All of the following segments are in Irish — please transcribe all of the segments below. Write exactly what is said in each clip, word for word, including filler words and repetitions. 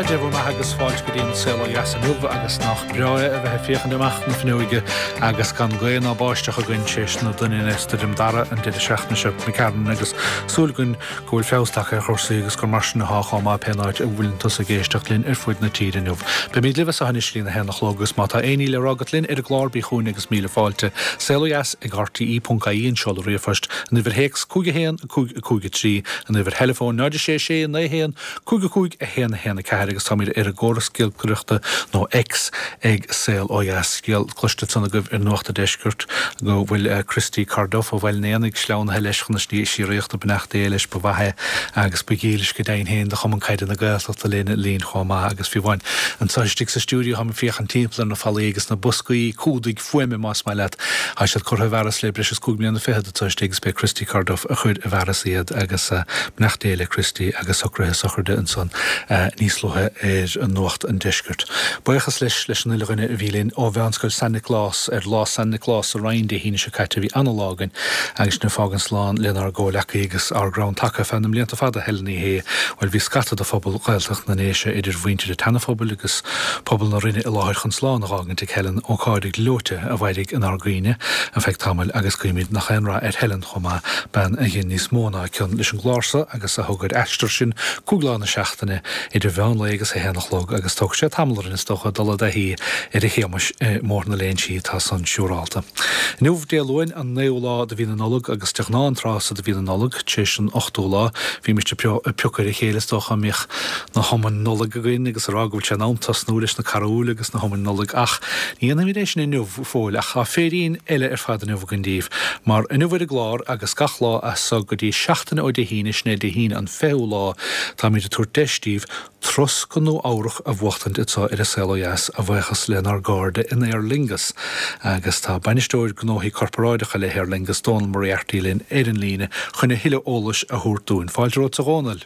Ide bhfuil maith agus fáilt go dtíon saoil as an nuamh agus nach breá a bheith féchan amach na fnuige agus gan gaon á báisteach a gcuin séis nó duine istedim dara an didir seachna se mi cearn agus súlgunn go bhfuil féosteach ar chorsaí agus gur mar sin na háá penáid a bhfuiln tus a géisteach linn ar fuid na tíide nuamh. Be míad libh a hanis lín na henach lógus má tá éí le ragat linn ar a gláirbí chuún agus míle fáilte saoil as ag artaí punca íon seoil riomhfast an bhir héics cúige héan cúige trí an bhir telefón náidir sé sé na héan cúige cúig a héan héna ceir agus táid ar a ggóras gilcruachta nó ex ag saoil óas scéal cluiste sanna goibh ar nuachta deisgurt go bhfuil Christy Carduff ó bhfuil néananig sleán he leis chuna sní sííochtta benachta é leis ba bhathe agus begéiles go daon héin de chuman caiide na gailta léna líon chomá agus fi bhain an sáistigh sa stúdiú ha fiochan timpplair na fallí agus na buscaí cúdaigh fuime más mai leat ha sé chutha bheras le breis cúg blianana féad a sáistigh be Christy Carduff a chud a bheras iad agus benachta éile Christy agus socrathe socrde an son níos lothe ar an nuacht an deisgurt. Buchas leis leis an ilghine a bhílinn ó bheanscoil San Nicolás ar lá San Nicolás a rain de híine se caiite bhí analágan agus na fágan sláán lenar ggólacha agus ar grán take fannam líanta fada helnaí hé bhfuil bhí scatad a phobal gailteach na néise idir bhainte de tannaphobal agus pobal na rinne i láthir chun sláán agan te helen ó cáidig lóte a bhaidig an arghoine an feic tamil agus cuimid nach chéanra ar helen chomá ben a ghin níos móna ceann leis an glása agus a thugad eistir sin cúglána seachtainna idir bhean agus a henachlog agus tóg sé tamlarin is tócha dala a hí ar a chéamas mór na léon si tá san siúrálta. Nuamh déalúin an néolá de bhína nolog agus teachná an trása de bhína nolog tééis an ochtúlá bhí miste peocar i chélas tócha mich na thoman nolog a gin agus rágúil se námtas nó leis na carúla agus na thoman nolog ach íana bhí sin nuamh fóil a cha féirín eile ar fad an nuamh gandíomh mar in nuamh a glár agus gachlá a so go dtí seachtainna ó de híine sné de hín an féolá tá mí de túr deistíomh tros go nó áireach a bhachtant itá ar a saoilás a bhachas lenar gáde in Aer Lingus agus tá bainisteoir gnóí corporáidecha le Aer Lingus dón maríartaí linn ar an líne chuna hiile ólas a thuúrtún. Fáilró a ghánail.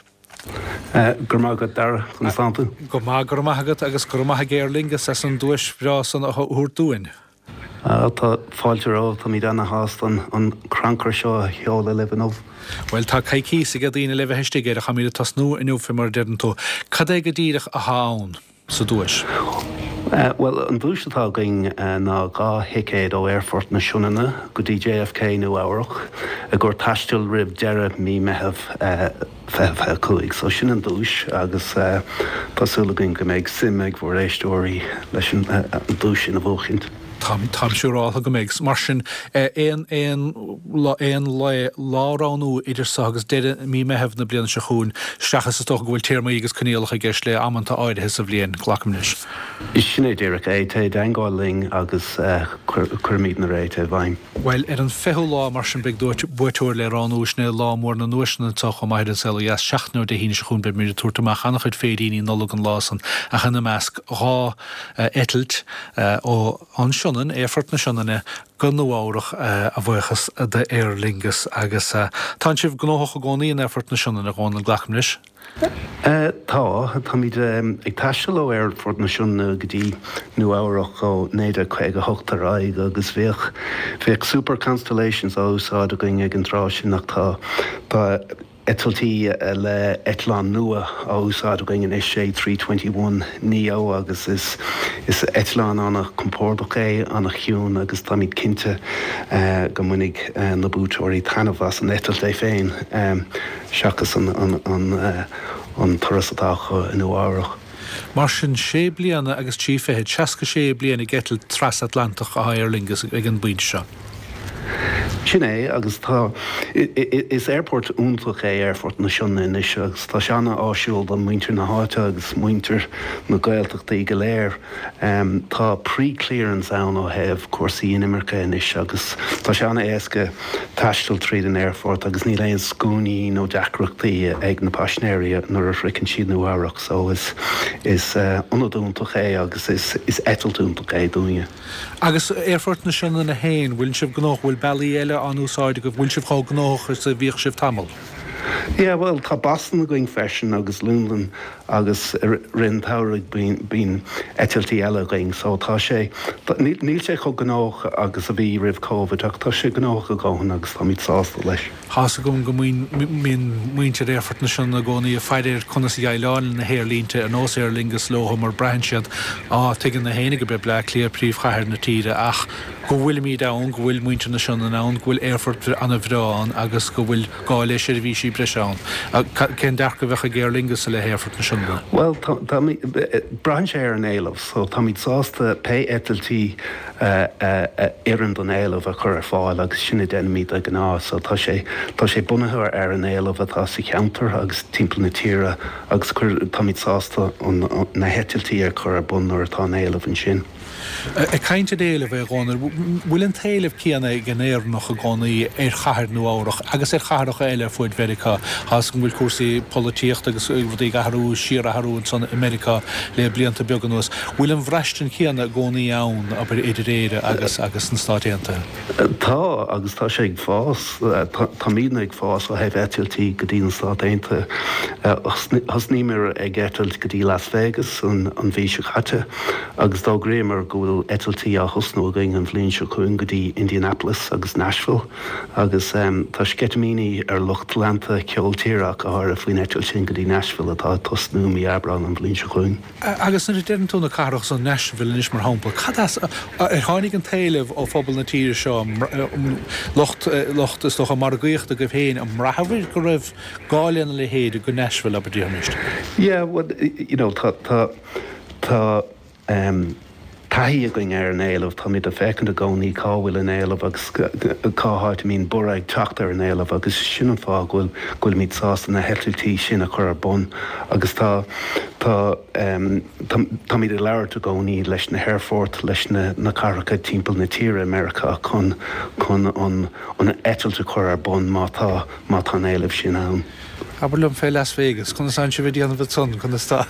Gur mágad dar chun sampa. Go má gur maigad agus gur maithe Aer Lingus as an dúis bhrá san a thuúrtúin. Tá fáilteró tá mí anna hástan an crankar seo heola lebanmh. Well tá caiicí sa go dtíine le bheitiste géir a chamíle tas nó inú fi mar dean tú. Cad é go ddíireach a hán sa dúis? Uh, well, an búisetá going uh, ná gá hicéad ó airfort na siúnana go dtí J F K nó áireach a gur taisteil rib deire mí metheh feh chuig so sin an dúis agus tásúla going go méid sim ag bhór éistóirí leis an dúis sin a bhóchint. Tam siúrátha go méid mar sin éon láránú idir sagus deire mí mehebh na bliana se chuún seachas sa tócha bhfuil tíirma agus canéalacha gceis le amanta áidethe sa bblion glacamnis. Is sin é ddíireach é té dangáling agus chuirmíd na réit é bhaim. Well ar an feú lá mar sin beag buirtúir le ránúis na lámór na nuisna tocha maidid an saoil seaachnú de híine se chuún be mí túirtamach anach chuid féiríní nolog an lásan a chuna measc rá etalt ó anseo éfort na sinna gun nóáireach a bhchas de Aer Lingus agus tá sibh gnócha gcónaí an éfort na sinna a gháin an ghlacamnis? Tá, tá míid ag taisteal ó airfort na siúna go dtí nuáireach ó néidir chuig a hochtar aig agus bhíoh bhíoh super constellations á úsáid a going ag an rá sin nach tá tá etaltí le Etlán nua á úsáid a going in is sé three twenty-one neo agus is is Etlán anna compordach é anna chiún agus tá míid cinnte go munig na bútóirí tanmhas an etalt é féin seachas an an tuasatácha in uáireach. Mar sin sé bliana agus tí féhead seaca sé bliana getal trasatlantach a Aer Lingus ag an buinte seo. Sin é agus tá is airport úntaach é airfort na siúna inis agus tá seanna áisiúil an muintir na háite agus muintir na gailteachtaí go léir tá pre-clearance ann ó heh cuasaí inimircha inis agus tá seanna éasca taistil tríd an airfort agus ní léon scúnaí nó deacreachtaí ag na pasnéirí nuair a fricinn siad nó áireach so is is ionadúntaach é agus is is etaltúntaach é dúine. Agus airfort na siúna na héin bhfuil sibh gnách bhfuil bailí eile an úsáide go bhfuil sibh chá gnách is a bhíoh sibh tamil. Yeah, well, tá Boston going fashion agus London agus rinn tárig bín etiltí eile going, so tá sé níl sé chu gnách agus a bhí rih COVID ach tá sé gnách a gáin agus tá míid sásta leis. Has gom go muinte réfort na sin na gcónaí a feidir chuna sa gaiileáin na héirlínte an os airlingus lóha mar breintsead á tuigeann na héine go be ble cléir príomh chair na tíre ach go bhfuil mí dán go bhfuil muinte na sin an ann go bhfuil éirfort anna bhráin agus go bhfuil gáile sé bhí sí breán. Cén deach go bhecha géirlingus le héirfort na sin. Well, breintse ar an éileh, so tá míid sásta pe etiltí éan don éileh a chur ar fáil agus sinna denimid a gná, so tá sé Tá sé bunathe ar an éileh atá sa cheantar agus timp na tíre agus tá míid sásta na hetiltíí ar chur ar bun ar tá éileh an sin. A caiinte déile bheith gánar, bhfuil an taobh céanna gnéir nach a gánaí ar chair nó áireach, agus ar chairach eile fuid Verica, has go bhfuil cuasaí políocht agus bhí gathú siar a harún san America le blianta beag an nuas. Bhfuil an bhreistin céanna gcónaí ann a bar idir réire agus agus an stáitianta? Tá agus tá sé ag fás, tá mína ag fás ó hebh etiltí go dtí an stáitianta. Has nímar ag eitilt go dtí Las Vegas an bhí se chatte, agus dá gréimar go bhfuil etiltí a thusnú going an bhblionn seo chuin go dtí Indianapolis agus Nashville, agus tá scetamíní ar lucht lenta ceoltíreach a thar a bhfuin etil sin go dtí Nashville atá tosnú í Abrán an bhblionn seo chuin. Agus na déan túna carach san Nashville is mar hampla. Cadas ar tháinig an taobh ó phobal na tíre seo locht is doch a mar gaocht a go bhhéin am rathbhir go raibh gáileanna le héad go Nashville aber díomist. Yeah, well, you know, tá tá tá um Taí a going ar an éileh tá míid a fecinn a gcónaí cáhfuil an éileh agus cáthart mín buraigh teacht ar an éileh agus sin an fá ghfuil ghfuil míid sásta na hetiltí sin a chur ar bun agus tá tá tá míid a leabhar a gcónaí leis na Hairfort leis na caracha timpeall na tíre America chun chun an eitilte chur ar bun má tá má tá an éileh sin ann. Aber lum fé Las Vegas, chun san se bhí díanana bh son chun tá.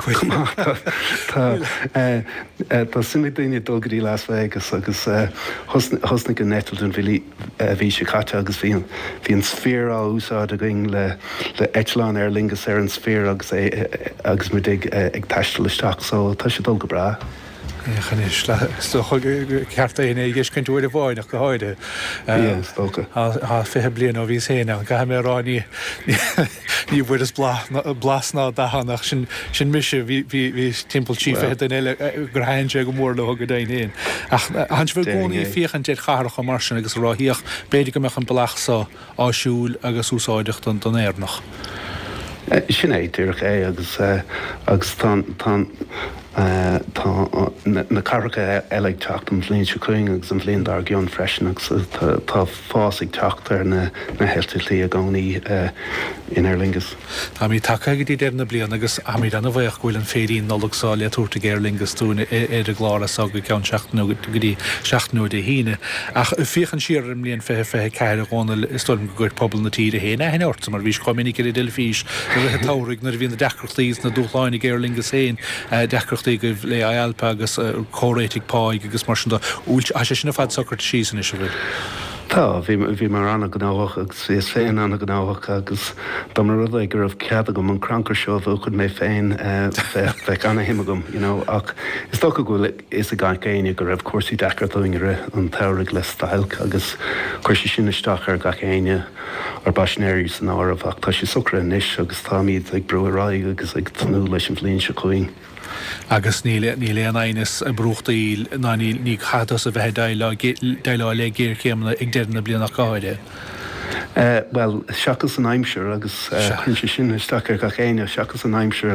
Tá sinna daine dulgadí Las Vegas agus thusna go netil an bhí se chatte agus bhí an sfér á úsáid a going le Eitleán ar lingus ar an sfér agus agus mu ag taistal isteach, so tá sé dul go bra. Chanis ceartta é ggéis cinn túir a bháinach go háide. Tá fithe blian ó bhís héna, an gaithe mé rání ní bhfuir is blasná dahanach sin sin mise bhí timppel tífa den eile gur hainse go mór le go daon. Ach hans bfuil gcónaí fiochan déad charach a mar sin agus ráthíoch beidir go meach an balachsa áisiúil agus úsáideach don don éirnach. Sin é dúirech é agus agus tá na caracha eile teacht an bhblionn se chuing agus an bhblionn dar gcionn freisin agus tá fás ag teacht ar na heiltiltí a gcónaí in Aer Lingus. Tá mí take go dtí déirna blian agus a mí anna bhaoch ghfuil an féirín nolachsáil a túirta Aer Lingus túna ar a gláras a go ceann seachtnú go dtí seachtnú de híine. Ach fiochan siar am líon fethe fethe ceir a ghána istorm go gcuir pobl na tíre héna hen ort mar bhís chomininic ar dil fís a bheit táraigh nar bhíon na decrochtlíos na dúchláinnig Aer Lingus héin decrochtaí go le Alpa agus choréitigh páig agus mar sin úilt a sé sinna fad socrt sísan is bhfuil. Tá, bhí mar anna gnáhach agus bhí féin anna gnáhach agus dá mar rud ag gur raibh cead agam an crankar seo bh chud mé féin bheith anna himagam, ach is tó go bhfuil is a gaiin céine gur raibh cuasaí dechar doingre an teirigh le stailc agus chuir sé sin isteach ar ga chéine ar baisnéirí san ámh ach tá sé sucra níos agus tá míad ag breúráig agus ag tanú leis an bhblionn se chuing. Agus ní léon aonas a brúchtaí ná ní chatas a bheith daile le géir chéamna ag deirna blianach gáide. Well, seachas an aimseir agus chun sé sin isteach ar ga chéine seachas an aimseir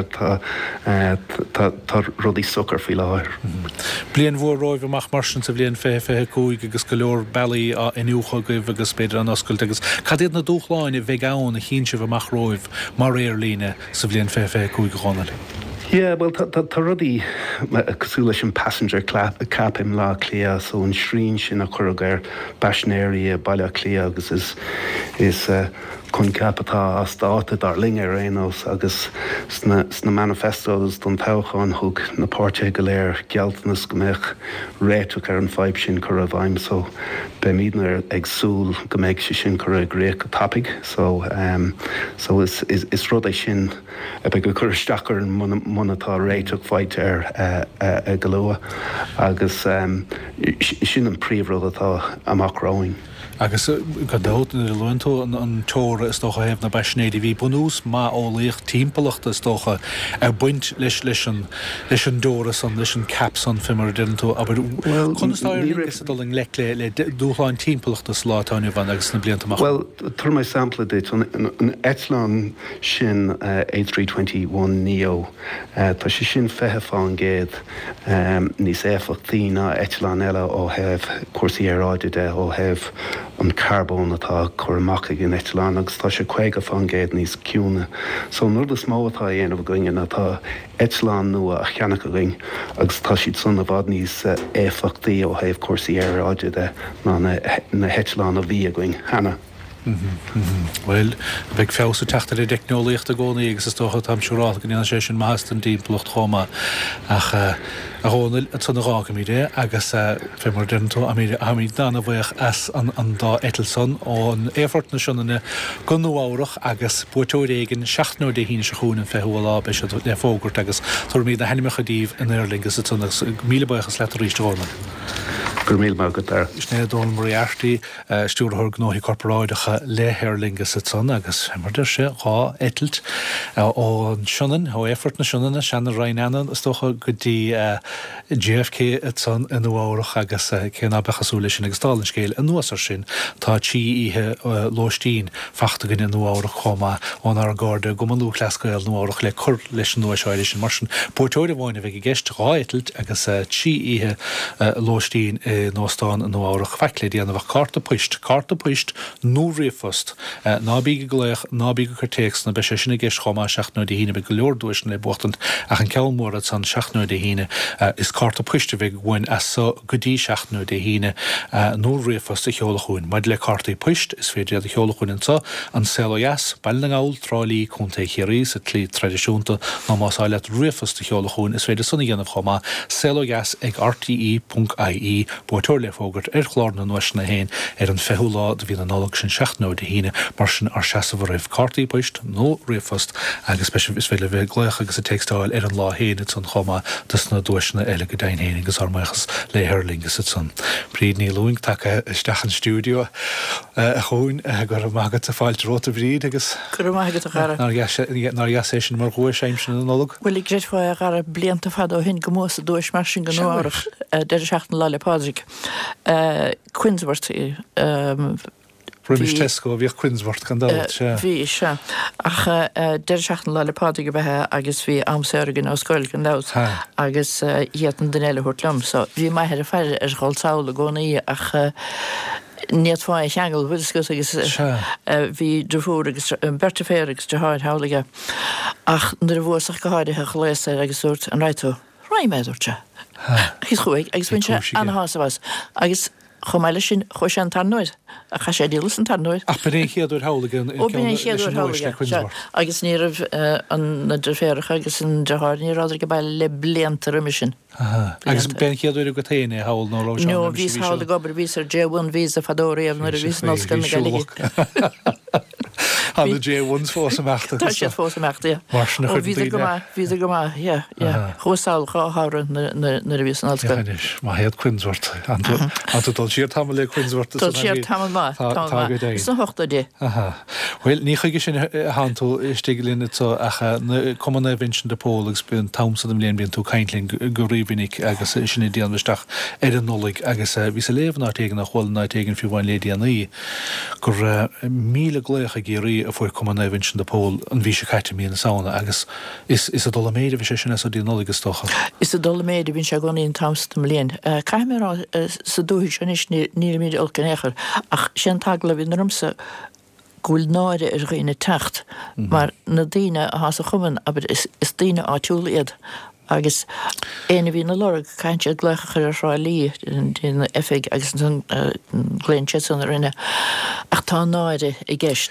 tá rudí sucr fí láthir. Blian bhór roimh amach mar sin sa bblion fé fé cúig agus go leor bailí a inúcha goibh agus beidir an oscailt agus cadéad na dúchláin a bheith ann a chin sibh amach roimh mar réir líne sa bblion fé fé cúig ghonal. Yeah, well, tá rudí cosú leis an passenger cap im lá clia so an srín sin a chur ar baisnéirí a bailile clia agus is is chun capatá as dáta dar linge rénos agus sna manifestos don táchan thug na páirte go léir gealtanas go méich réitú ar an feib sin chu a bhaim so be míadnar ag súl go méid sé sin chu a gréic go tapig so um, so is, is, is rud é sin a be go chuirsteachar an munatá réiteach feite ar uh, uh, go lua agus um, sin an príomhrúd atá amachráin. Agus go dát in Luintó an tóra is tócha hefh na beisnéidir bhí bunús má ólaíoch timpachta is tócha ar buint leis leis an leis an dóras an leis an caps an fimar dintó aber chunáir is doling le le dúáin timpachta slátáinú bhain agus na blianta. Well, tur mai sampla dit an Etlán sin A three twenty-one Neo tá sé sin fethe fáin géad níos éfachtaí ná Etlán eile ó hebh cuasaí aráide ó hebh an carbón atá chuach gin Etlán agus tá sé chuige fan géad níos ciúna. So nuair is mó atá dhéanamh goin atá Etlán nua a cheannach go ring agus tá siad son a bhd níos éfachtaí ó hebh cuasaí aráide ná na Etlán a bhí a going hena. Mm-hmm, mm-hmm. Well, bheith fésa teachtar é deicneolaíocht a gcónaí agus is tócha tam siúráil go sé sin meas an dímplocht chomá ach a gcónail a tunna rága mí dé agus fé mar dintó a mí dána bhaoch as an dá Etilson ón éfort na sinna go nóáireach agus buirteoir éigen seaachnú de híine se chuúna fehuaá be se le fógurt agus tuair míad na henimimecha díomh in airlingus a tunna míle buchas letar rístána. Gur míl má go dar. Sné dón maríartí stúrthir gnóí corporáidecha léthirlingus a tun agus hemmardir sé gá etalt ón sinnan ó éfort na sinnana seanna Rainan is tócha go dtí J F K a tun in nóáireach agus céna bechasúla sin agus stálan scéil an nuasar sin tá tí ihe lóistín fachta gin in nóáireach chomá ón ar gáda go man lú clascail nóáireach le chur leis an nuasáile sin mar sin portóide bháinna bheith gceist gá etalt agus tí ihe lóistín nóstáin an nóáireach feiclé díanana bh carta puist carta puist nó réfost nábí go gléich nábí go chutéex na be sé sinna ggéis chomá seaachnú de híine be go leorúis le bochtant ach an ceilmór san seaachnú de híine is carta puiste bheith gin as so godí seaachnú de híine nó réfost a cheolalachuún maid le cartaí puist is féidir a cheolalachuún sa an selojas bailnaáil trálíí chunta chéirí sa tlí tradiisiúnta ná másáile réfost a cheolalachuún is féidir sanna dhéanamh chomá selojas ag r t e dot I E buirteoir le fógurt ar chláir na nuais na héin ar an fehualá de bhí an nálag sin seaachnú de híine mar sin ar seasamh raibh cartaí puist nó réfost agus spe is féile bheith gléach agus a textáil ar an lá héine san chomá dus na dúisna eile go dain héine agus armachas léthirlingus san. Príd ní luing take isteach an stúdio a chuún gur mágad a fáilt róta bríd agus gur mágad a gara nar sé sin mar chuir séim sin an nálag. Well ag gréit fá a gara blianta fad ó hin gomósa dúis mar sin gan nóáireach de seachtain láile Pádraig Quinsworth Rimis Tesco bhíoh Quinsworth gan dal bhí se ach de seachtain láile Pádraig a bheitthe agus bhí amsérgan á scoil gan dát agus héan den eile thuirtlam so bhí maithe a fear ar gáiltála gcónaí ach níiad fáin cheangal bhuiisgus agus bhí drúór agus berta fér agus de háid hálaige ach nar a bhsach go háidethe choléir agus úirt an ráitú ráimméidirte. Agus chuig agus bhain se anhása bhas agus chomáile sin chu sé an tarnóid a cha sé dílas an tarnóid. Ach ben é chéadúir hálagan agus níirh an na féirecha agus an deáir níráidir go bail le blianta riimi sin. Agus ben chéadúir go taine háil nó rá. No vís hála gobar vís ar J one vís a fadóíamh nar a vís nóscan na gaige. Hála J one's fós amachta. Tá sé fós amachta. Marsna chuir ví go má ví go má ja ja chuáil cháthra na a vís an alscan. Má héad Quinsworth an tú dul siar tam le Quinsworth. Dul siar tam má. Is na hochta dé. Well ní chuige sin hanú istígelín so acha comna vinsin de Pólagus bun tamsa am léon bíon tú caiintling go rivinnig agus sinna díanmeisteach ar an nólig agus ví a léhan átégan nach choil náitégan fiú bhain lédi annaí gur míle glécha géirí a fuair comna vinsin de Pól an bhí se caiite mína saona agus is is a dul méidir bhí sé sin a dí nóligus stocha. Is a dul méidir bhín se gonaíon tamsta am léon. Caiimrá sa dúhi sin is ní míidir olcanéchar ach sin tagla bhí narumsa gúil náire ar réine techt mar na daine a has a chuman aber is daine áitiúla iad agus éana bhí na lorg caiinte gleicha chuir rá lí dína effig agus an gléin san a rinne ach tá náire i gceist.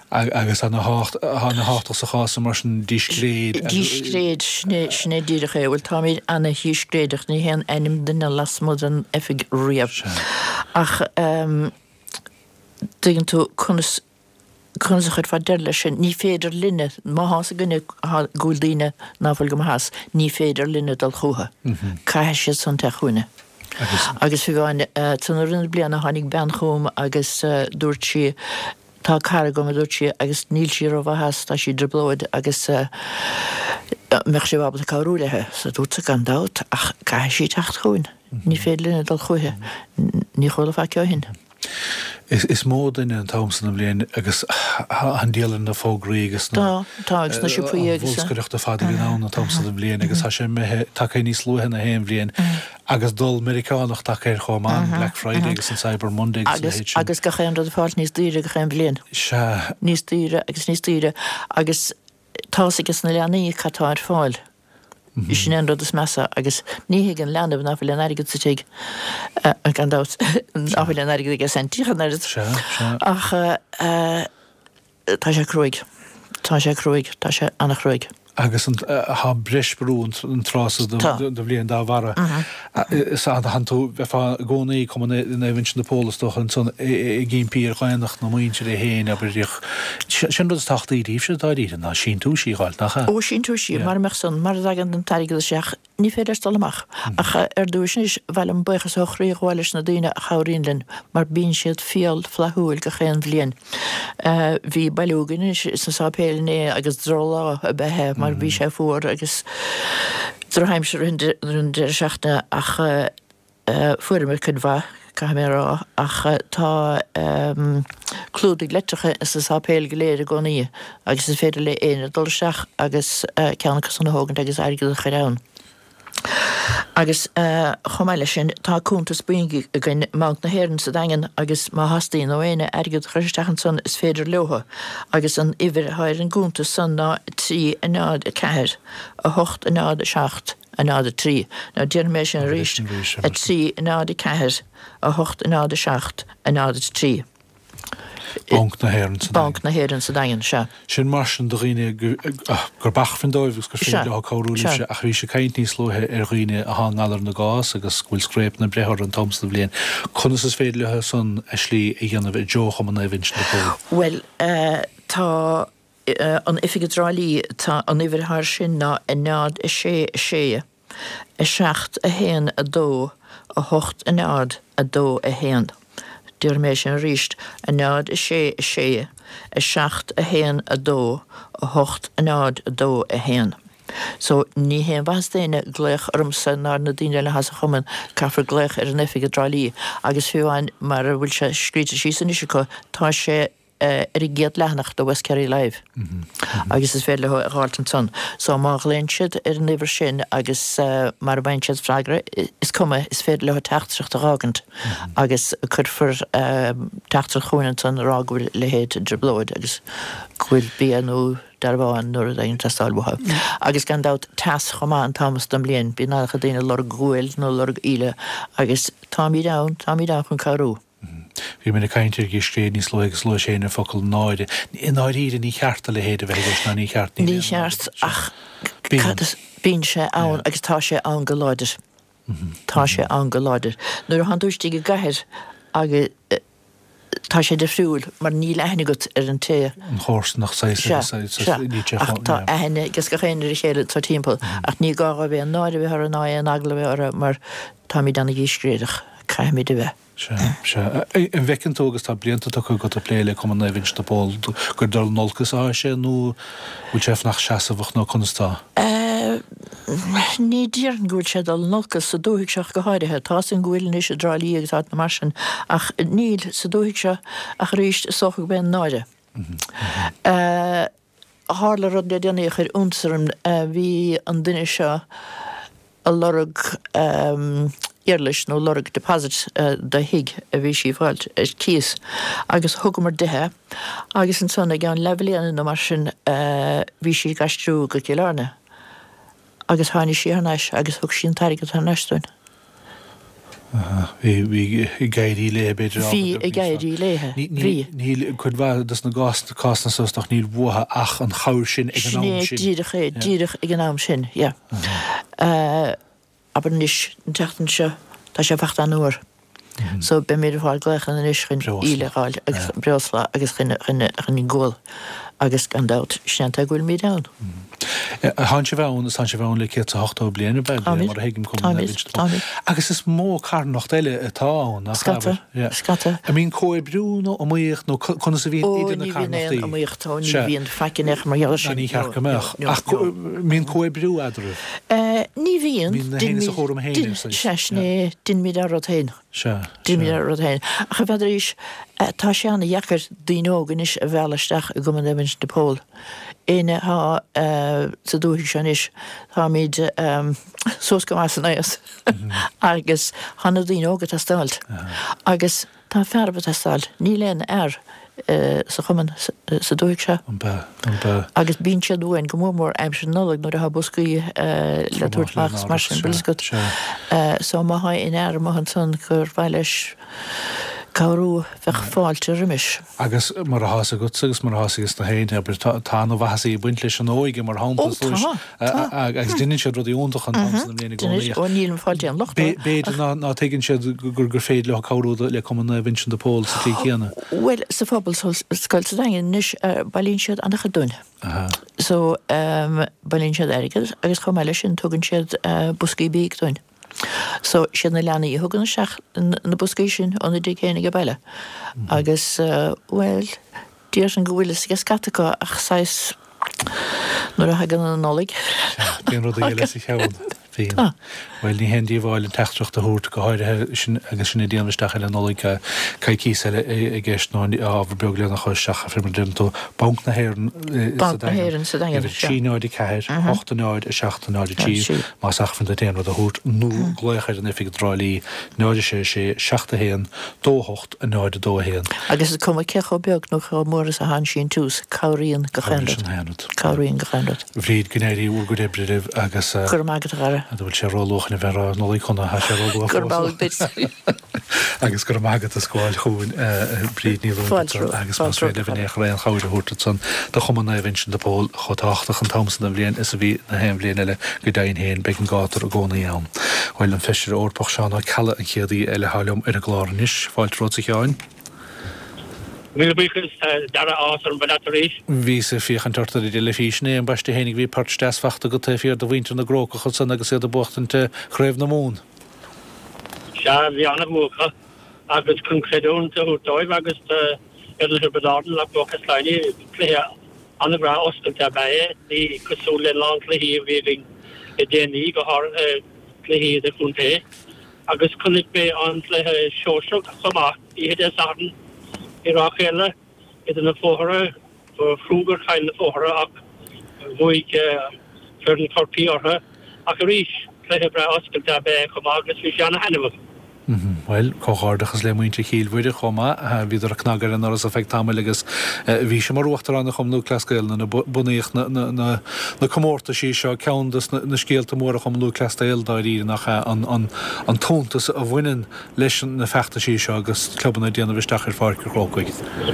agus anna háach sa chá mar an dísgréad. Dísgréad sné díirecha bhfuil tá míid anna hísgréadach ní héan einim duine lasmod an efig riamh. Ach dugann tú chunas chunas a chud fá deir lei sin ní féidir linne má hás a gine gúildaine náfuil go has ní féidir linne dal chutha. Caitheis siad san te chuine. Agus fi bháin tan rinne blianana tháinig ben chum agus dúirt si tá cara go dúirt si agus níl si ó bhas tá si driblóid agus meach sé bhab a cáúlathe sa dúirta gan dát ach caitheis si techt chuin. Ní féidir linne dal chutha ní chola fá ceohin. Is is mód in an Thomson am blian agus an díalan na fógraí agus Tá, tá agus na siúpaí agus. Bhilscoireacht a fada ná na Thomson am blian agus tá sé take níos luúthe na héim blian agus dul Americánach take ar chomán Black Friday agus an Cyber Monday agus agus go chéan rud fáil níos díire go chéim blian. Se Níos díire agus níos díire agus tá agus na leanaí catá ar fáil. Is sin rud is measa agus ní an leanamh ná bhfuil an airgad sa teag an gan dát ná bhfuil an airgad ag sentíchan ar ach tá sé cruig tá sé cruig tá sé annach cruig. agus an há breis brún an trás do bblion dá bhara. Sa han tú bheitá gcónaí cum in éhaint na pólastoch an son i gcín pír chuinach na muinte é héin a bríoch sin rud tachtaí díobh se dáí ná sin tú sí gáil nach. Ó sin tú sí mar meach san mar agan an taigil seach ní féidir stallamach ach ar dúis is bhil an buchas ó chríomhháiles na daine a chárínlinn mar bín siad fial flathúil go chéan bblion. Bhí bailúgan is san sápéilné agus drolá a bethe mar bhí sé fuór agus droheimse run de seachna ach fuairmir chun bha caimérá ach tá clúdig letracha is sa sápéil go léir a gcónaí agus is féidir le éanaar dul seach agus ceannachas san hógan agus airgad a chorán. Agus chomáile sin tá cúntas buingi a gin mount na héann sa dagan agus má hastaíon ó éine airgad chuiristechan san is féidir leotha agus an ihir háir an gúntas san ná trí a nád a ceir a hocht a nád a seacht a nád a trí. Ná dearméis sin ríist a trí a nád a ceir a hocht a nád a seacht a nád a trí. Bank na héann sa Bank na héann sa dagan se. Sin mar sin do riine gur bach fan dóibhgus go féidir á cáúlaise ach bhí sé caiint níos luthe ar riine a há ngalar na gás agus bhfuil scréip na brethir an Thomson blion. Chunas is féidir lethe son a slí i dhéanamh i dteoch am an éhaint na pó. Well, tá an ifigadrálí tá an ihirthar sin ná i nád i sé i sé i seacht a héan a dó a hocht a nád a dó a héan. Dearméis sin ríist a nád i sé i sé i seacht a héan a dó a hocht a nád a dó a héan. So ní héan bhas déine gléich ormsa ná na daine le has a chuman caithfar gléich ar an ifigadrálí agus fiúháin mar bhfuil se scríte sí san isico tá sé ar i géad leanach do West Kerry Live. Agus is féile háiltan son. So má léon siad ar an ihir sin agus mar bain siad freigra is cuma is féile le teachtracht a rágant agus chudfar teachtar chuúin san rágúil le héad driblóid agus chuil bíanú darbáin nuair a dhéon testáilbutha. Agus gan dát teas chomá an Thomas dom blion bí ná a daine lorg gúil nó lorg ile agus tá mí dán tá mí dán chun carú. Bhí mena caiintear gí scréad níos lo agus lo sé na focail náide. I náiríide ní cheartta le héad a bheith ná ní cheart ní cheart ach bín sé ann agus tá sé an go láidir. Tá sé an go láidir. Nuair an dúirtí go gaiir agus tá sé de friúil mar ní lehannigat ar an té. An chós nach tá ahanana gus go chéanir chéile tá timppla ach ní gá bheith an náide bheith ar an ná an agla bheith mar tá mí anna gíscréadach caiimi de bheith. An bhecintógus tá blianta chu go a pléile cum an éhaint na ból gur dul nolcas á sé nó bhfuil sef nach seasamhach nó chunastá? Ní díar an gúil sé dal nolcas sa dúigh seach go háirithe tá an gúil is a drálíí agus tá na mar sin ach níl sa dúigh se ach ríist socha ben náide. Hála rud le déanaí chuir únsarim bhí an duine seo a lorug Earlish nó lorg deposit da hig a bhí sí bháilt tíos agus thugamar dithe agus an sanna gan levelíanana na mar sin bhí sí gasstrú go ciilearna agus tháinig sí ar neis agus thug sí an tairigh an neistúin. Bhí i gaiirí le beidir Bhí i gaiirí léthe. Níl chud bhil na gáasta cána sosach níl butha ach an chair sin ag an am sin. Díireach é díireach ag an am sin, ja. Aber níos an teachtain seo tá sé bhacht an uair. So be mé bháil gleichan an isrin íleáil agus breosla agus chun ggóil agus gan dat sinnta ghfuil mí da. Han se bhn is han se bhn le cé a hochtá bliana be mar héigim com. Agus is mó car nach eile atá nach Scata. A mín cóir brún ó muocht nó chuna sa bhíon idir na carnachtí. Ó muochtá ní bhíon feicinech mar jeall sin. Ní chear gomeach. Ach mín cóir brú adrú. Ní bhíon héine din mí arrad héin. Din mí arrad héin. A chu bheidir is tá sé anna dhechar daógan is a bheileisteach a goman evins de pól. Éine há sa dúhi se is tá míid sós go más an éas agus hanna dí ógad a stalt. Agus tá ferba a stalt, ní léon air sa chuman sa dúhi se. Agus bín se dúin go mór aim sin nolag nuair a ha buscaí le túirtachs mar sin bilscut. So má ha in air má an son gur bheiles Cairú bheith fáilte rimis. Agus mar a hása go agus mar hása is na héine, aber tá nó bhasaí buint leis an óige mar hápas agus duine sé rudí úntaach an na mléana gcónaí. Ó níl fáilte an locht. Béidir ná tagann sé gur gur féad le cairú le cum na vinsin de pól sa tí chéanana. Well, sa fábal scoil sa dain níos bailín siad annach a dún. So bailín siad airigad agus chum meile sin tugann siad buscaí bíag dún. So sin na leanana í thugann seach na buscaí sin ó na dí chéine go baile. Agus, well, dír an go bhfuil is gus scatacha ach sais nuair a hagan an nólig. Bíon rud a leis i cheann. Weil ní hendí bháil an teachtracht a hút go háirithe agus sinna díanamaisteach eile nólig cai cís eile i gceist nó ábhar beag leanna chuisteach a firmar dimtó bank na héireann sa dain. Sí náid i ceir, ochta náid a seachta náid i tí más ach fan a déan rud a hút nó gléchaid an ifig dráilí náid sé sé seachta héan dóhocht a náid a dó héan. Agus is cum ceach ó beag nó chu mór a han sin tús cairíonn go chéanrad. Cairíonn go chéanrad. Bhríd gnéirí úr go débridirh agus gur mágad gara. A bhfuil sé rólóchan a bhera nóí chuna ha sé rólóch. Gur báil bit. Agus gur mágad a scáil chuún bríd níl agus más ré lehannéach ré an cháide húta san de chuman na vinsin de pól chotáchtach an Thomson a bblion is a bhí na héim bblion eile go dain héin be an gátar a gcónaí an. Bhfuil an feisir orpach seánna cella an chéadaí eile hálamm ar a gláranis, fáilt ród sa cheáin. Mil buchas dara ásar an badatarís. Bhí sa fiochan tartar i le físne an baiste hénig bhí part stasfachta go taifíar do bhaintear na gróca chud san agus iad a buchtanta chréibh na mún. Se bhí anna múcha agus chun creúnta ú dóibh agus idir ar badádan le buchas leine léthe anna bra oscailta bae ní cosú le lán léthe bhíling i déanaí go háir léthe de chunta agus chunig be an léthe seoiseach chumá iad a sardan Iraq eile idir na fóthra frúgar chail na fóthra ach bhuaig fear an corpaí ortha ach a rís léthe bre oscailta be chumá agus bhí seanna henimh. Well, cóáardachas le muinte chéalhide chomá a bhíidir a cnagar an oras affect tamil agus bhí sem mar ruachtar anna chum nó clascail na bunaíoch na comórta sí seo ceantas na scéalta móra chum nó clastail daí nach an tóntas a bhainean leis na fechta sí seo agus clubbanna déanana bhisteach ar fáirce rócaig.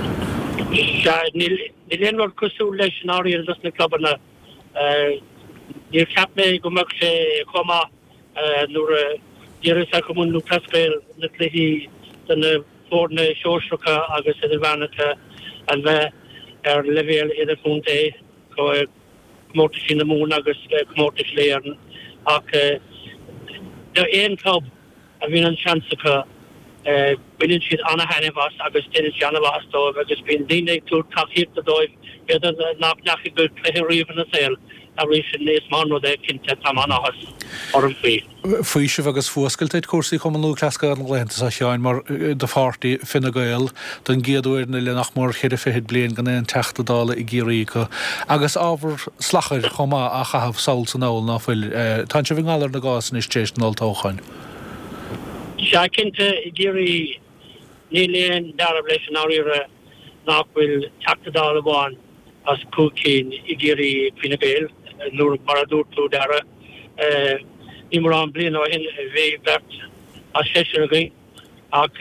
Ní léonhar cosú leis an áíar na clubbanna níor ceap mé go meach sé chomá nuair Díris a gomun nú prescail na léthe den na fórna seoiseacha agus idir bheannacha an bheith ar levéal idir chunta go comórta sin na mún agus comórta léarn ach de éon club a bhíon an seansacha bíonn siad anna henimhas agus déann seanamhas dóibh agus bíon daine túr taíocht a dóibh beidir nach neach go léthe riomh na saoil a rís sin níos mar nó é cinnte tam anachas or an faoi. Fuisih agus fuascailteid cuasaí chum an lúclasca an gléantas a seáin mar de fátaí Fine Gael don géadúirna le nach mór chéidir féid blion gan éon teachtadála i ggéirícha agus ábhar slachair chumá a chahabh saoil san áil ná fuil tá se bhí gálar na gásan is tééis an áiltóchain. Se cinnte i ggéirí ní léon darab leis an áíre nach bhfuil teachtadála bháin as cúcín i ggéirí Fine Gael nuair mar a dúirtú dara ní mar an blian ó hin bhí bert a sé ach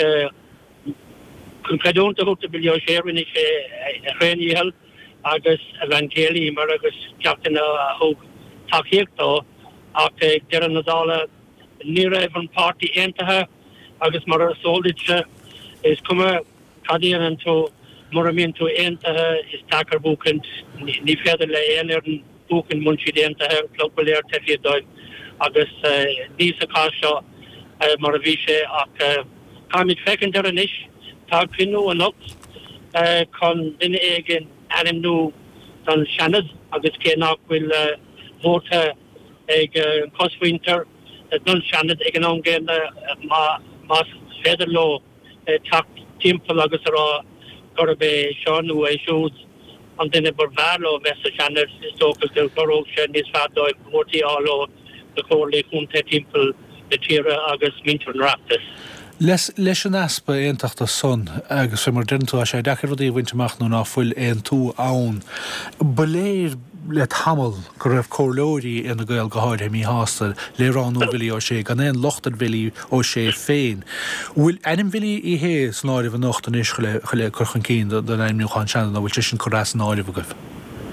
chun cadúnta húta billió sérin is réníhel agus evangéli mar agus ceachtain a thug takeíochtá ach de an nadála ní raibh an pártaí aontaithe agus mar a sóldite is cuma cadíon an tú mar a míonn tú aontaithe is takear búcant ní féidir le aon ar an búcant munsí aontaithe cloppaléir tefiadáid agus níos a cá seo mar a bhí sé ach cáimid fecinn ar an is tá crinú an ocht chun duine éigean anim nó don seanad agus cé nach bhfuil bhórta ag cosfuinter don seanad ag an ángéan más féidir lo tacht timppel agus ará gur be seanú é siúd an duine bar bhelo me a seanad is tógus do goróg se níos fádóid bhórtaí áló de chóirla chunta timppel de tíre agus mintar raptas. Les leis an aspa éonachta son agus fé mar dintú a sé dechar rudí bhaintteach nó ná fuil éon tú ann. Beléir le tamil go raibh cóirlóirí ina gail go háir mí hástal le ránú bhilí ó sé gan éon lochtar bhilí ó sé féin. Bhfuil enim bhilí i hé snáir bh nocht an is chule chule chuchan cín don aimimniúchan sean bhfuil sin chorás náir bh goibh.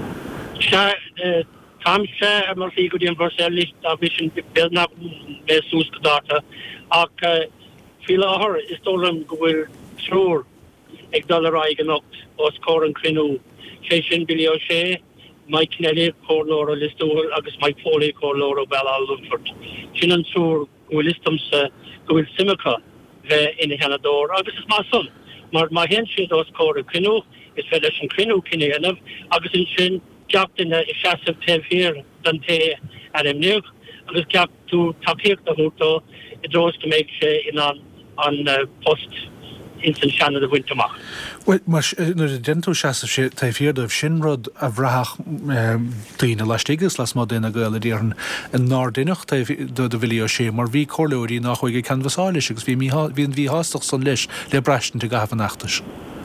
Se Tam se mar fi go an Versailles a vision bilna me sus data ach fi láhar is dom gohfuil trúr ag dollar aigen nocht os cor an crinú sé sin bilio sé mai Kennedy cólóra listúil agus mai Foley cólóra bell Lundford. Sin an trúr gohfuil listumse gohfuil simcha bheith ina henador agus is má son mar ma hen si os cor an crinú is fe an crinú kinne enf agus in sin Captain is chasef tef hier dan te at em nu agus cap to tapir the hoto it draws to make in on on uh, post instant shan of the wintermach. Well, mas nu de dental chasef sé tef hier of shinrod a vrach dine lastigus las mod in a goile dieren en nardinach tef do de video sé mar vi corlóí nach hoige canvasális vi mi vi vi hastach son leis le brachten te gafa nachtas.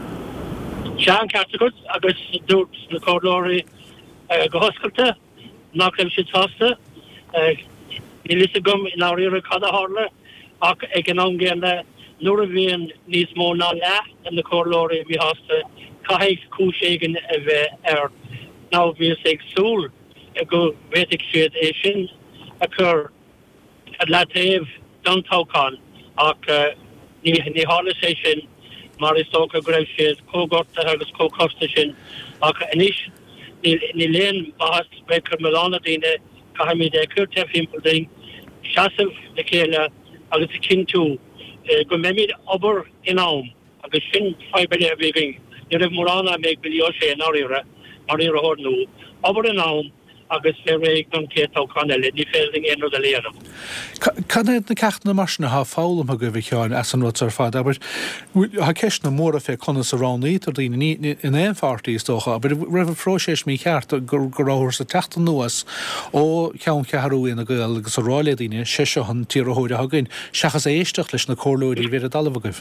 Sean Categories agus dút na cordlóri go hoscailta nach raibh siad fásta ní lisa gom in áíre cada hála ach ag an ángéanna nuair a bhíon níos mó ná le in na cordlóri bhí hásta caiigh cúiséigen a bheith ar ná bhíos ag súl a go bhéitigh siad é sin a chur a le taobh don tócán ach ní ní hála sé sin mar is tóca go raibh siad cógorta agus cócosta sin ach inis ní léon bahas be chur meána daine caiimi de chuirteh impel seaamh le chéile agus i cinú go méimiid obair in am agus sin feibele a bhíing ní raibh mórrána méid bilio sé an áíre áíre hórnú obair in am agus fé réig don cétá canile ní féling éon a léanam. Can na ceachna marsna ha fálam a go bh teáin as an ar fad, aber ha ceisna mór a fé conna sa ránaí tar daine in éon fartaí istócha, aber raibh fróséis mí ceart gur áhar sa teachta nuas ó ceann ceharú ina gail agus a ráile daine sé seo an tíorthóide hagann seachas éisteach leis na córlóirí bhé a dalmhagah.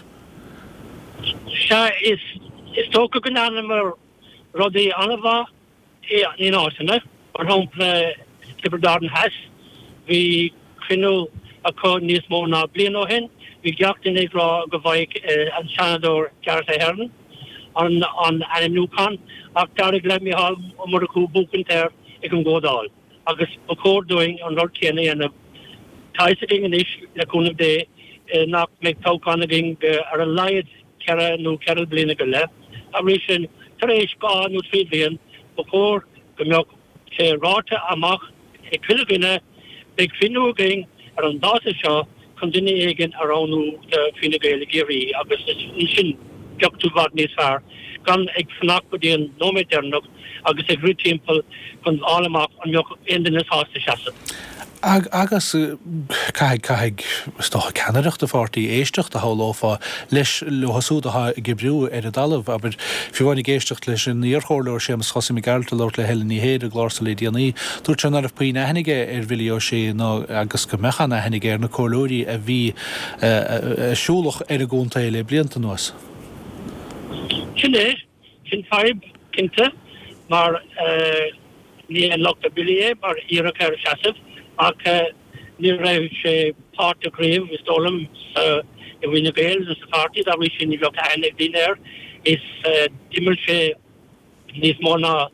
Se is is tóca go anamar rudaí anamha ní ásanna ar hapla Clipperdarden has vi crinú a có níos mó ná blian ó hen vi geachtain ag rá go bhaig an seanadór Gareth Hearn an an animnúchan ach darig le mi hall mar a cú búcant ar ag an ggódáil agus a córdúing an rod céna anna taisaging an is leúnmh dé nach meid tócánaging ar a laiad ceara nó ceara blina go le a rí sin tar éis gá nó trí blian ba cór go meoch sé ráta amach ag cuileginine beag finúging ar an dáta seo chun duine éigen aránú de finagéile géirí agus sin geachú bhd níos fearr gan ag fannach go dtíon nóméidirnach agus ag rú timppel chun álamach an meoch aon duine hásta seasa. Ag, agus caiig caiig stocha Canadacht a fartaí éisteach a háláfa leis le hasúdatha gebrú ar a dalamh, aber fiúhainnig éisteach leis an níorchóirleir sé mas chosí megalta leirt le heile ní héad a glása le díanaí, dúirt se nar a paoine henige ar bhilio sé ná agus go mechan a henige ar na córlóirí a bhí siúlach ar a gúnta le blianta nuas. Sin é, sin feib cinnte, mar ní an lochta bilé mar iarach ar seasamh ach ní raibh sé part of grave is stolen uh in the Gales the party that we should look at and dinner is uh dimmerche is more na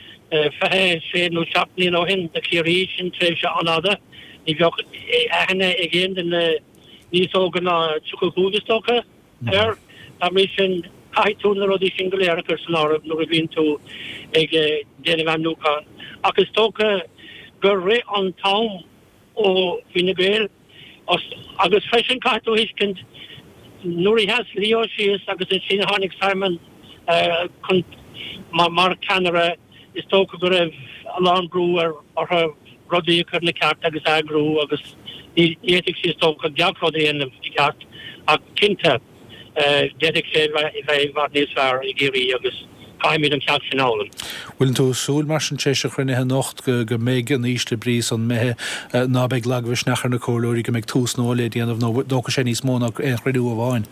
uh she no shop ni no hin the creation treasure another if you and again the ni so gonna chuku stocker her that we should I told the Roddy single air person or no been to a Genevan Nuka. I could stock a girl on town or Vinegal or I was fashion car to his kind. Nuri has Leo, she is I was in Honic Simon, uh, Mark Canara is talk of a alarm brewer or her Roddy Kernicat, I guess I grew, I was the ethics is talk of Jack for the end of the cat, a Kinta. Dedic sé bheith war níos fearr I géirí agus caiimid an ceap sin álan. Bhfuil tú súil mar sin téise chruinethe nocht go go méid an íste brís an methe ná beag leaghis nachar na cóirí go méid tús nóla déanamh nó dócha sé níos móna é chreidú a bháin.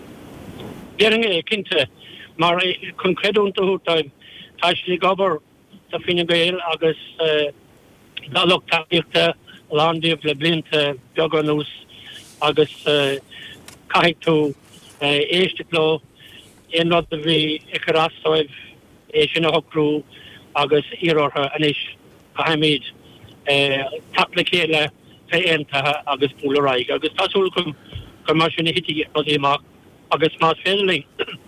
Gearing é cinnte mar chun creadúnta útáim tá sé gobar tá Fine Gael agus galach taíochta landíomh le blinta beagánús agus caiigh tú eerste klo in wat we ekras soif Asian hokru agus irorha anish kahamid eh taplikele feenta agus polarai agus tasulkum commercial hiti odima agus smart feeling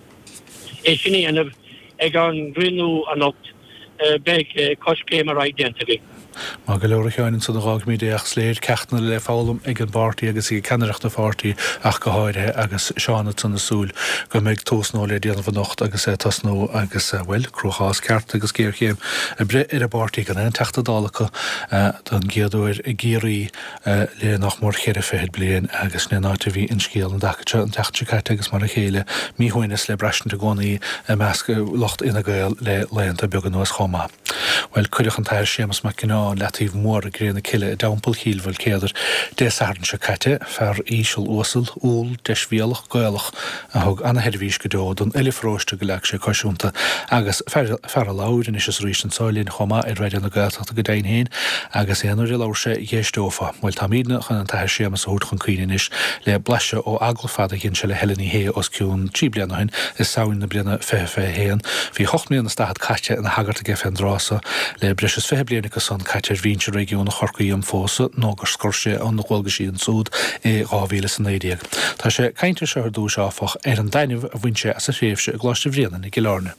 Asian and of egan grinu anopt big cost gamer identity Má go leir cheann san rág mí ag sléir ceachna le fálam ag an bartaí agus i ceanreacht na fátaí ach go háirithe agus seánna san nasúl go méid tósnóla déanamh an nocht agus é tasnó agus bhfuil cruchás ceart agus céir chéim a bre ar a bartaí gan an teachta dálacha don géadúir i géirí le nach mór chéir féid blian agus na náte bhí in scéal an dachate an teachte caiite agus mar a chéile míhuinas le breisnta gcónaí a measca locht ina gail le leanta beag an nuas chomá. Well chuideach an tair sémas me cinná letíh mór a gréna ciile a dampel hílfuil céidir désaharn se caite fer ísisiil uasal úl deisvíalach goilech a thug anna headhís go dód an eilefróiste go leag sé cosisiúnta agus fer a láirin is rís an sáilín chomá i réidir na gailteachta go dain héin agus éanair i láir sé dhéistófa, bhfuil tamídna chun an tair sémas út chun cuioine is le bleise ó aglaifada cinn se le helaní hé os ciún trí bliana hin is saoin na bliana fé fé héan hí hochmlíon na stad caite in hagart a gefe an drása le breis fé bliana go son caiitear víse régiún na chorcaí an fósa nó gur scorse an na ghilga sí an súd é gáhíle san éideag. Tá sé cainte se ar dús áfach ar an daineh a bhaintse as a féimse a gláiste bhríanana i Gilárne.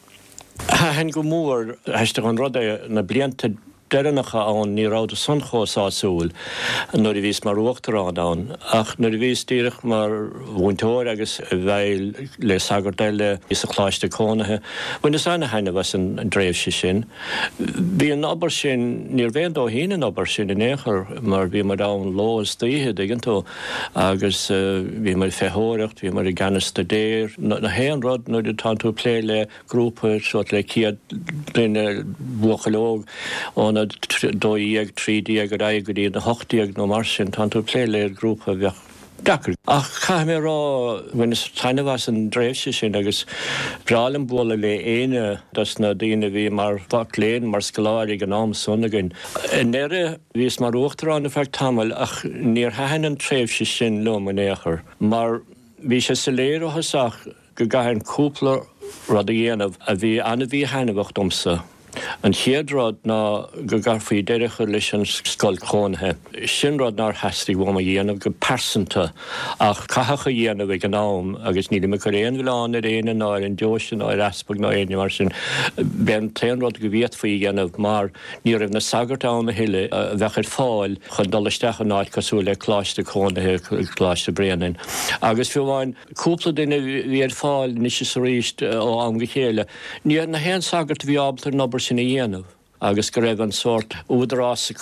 Hen go mór heiste an rud na blianta Dernacha an ní ráda sunchósásúil nuair i bhís mar uachtarrán ach nuair i bhís tíirech mar bhaintóir agus bheil le sagardaile is a chláiste cónathe. Bhain is anna haine was an dréimh sé sin. Bhí an obair sin níor bhéon dó híine an obair sin in éair mar bhí mar dán lós daithe digantó agus bhí mar feithóireacht, bhí mar i ganasta déir. Na héan rud nuair i tá tú plé le grúpa sort le ciad duine buchalóg ón dóíag, trídíag, a raigúí na hochtíag nó mar sin tá tú plé le grúpa bheith dacr. Ach cha mé rá bhain is taine was an dréimhse sin agus brálan bóla le éine das na daine bhí mar bhac léin mar scoláirí an am sunnagan. In éire bhís mar uachtarrán a fecht tamil ach níor hain an tréimhse sin lom an éair. Mar bhí sé sa léir ó hasach go gaithn cúpla rud a dhéanamh a bhí anna bhí hainmhacht domsa. An chéadrád ná go garfaí deireachar leis an scoil chónathe. Sin rád ná heistí bhma dhéanamh go persanta ach caithecha dhéanamh ag an nám agus ní me chu réon bhláán ar éana ná an deosin ná respag ná éine mar sin ben téanrád go bhíad faoí dhéanamh mar ní raibh na sagart an na hiile a bheithir fáil chun dolasteach an náid cosú le chláiste chónathe chláiste breanain. Agus fiúháin cúpla duine bhí ar fáil ní sé ríist ó an go chéile. Níor na héan sagart bhí ábaltar nobar sin a dhéanamh, agus go raibh an sort údarrá sa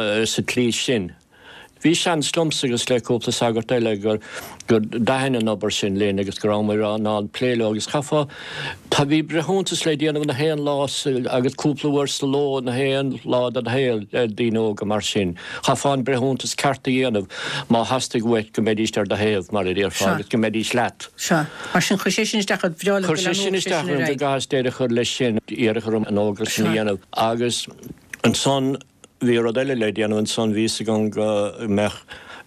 tlí sin. Bhí sean slumsa agus le cúpla sagart eile gur gur daine nobar sin léana agus go rámar ná pléile agus chafa. Tá bhí brethúntas le déanamh na héan lás agus cúplahar sa ló na héan lád an héal díó go mar sin. Chafáin brethúntas carta dhéanamh má hastig bhait go médíist ar de héamh mar a dhéar fáil go médís leat. Se mar sin chuisi sin isteach bhreála chuir sin isteach go gas déidir chur le sin iarchar an águr sin dhéanamh agus an son bhí rod eile le déanamh an son ví gan go mech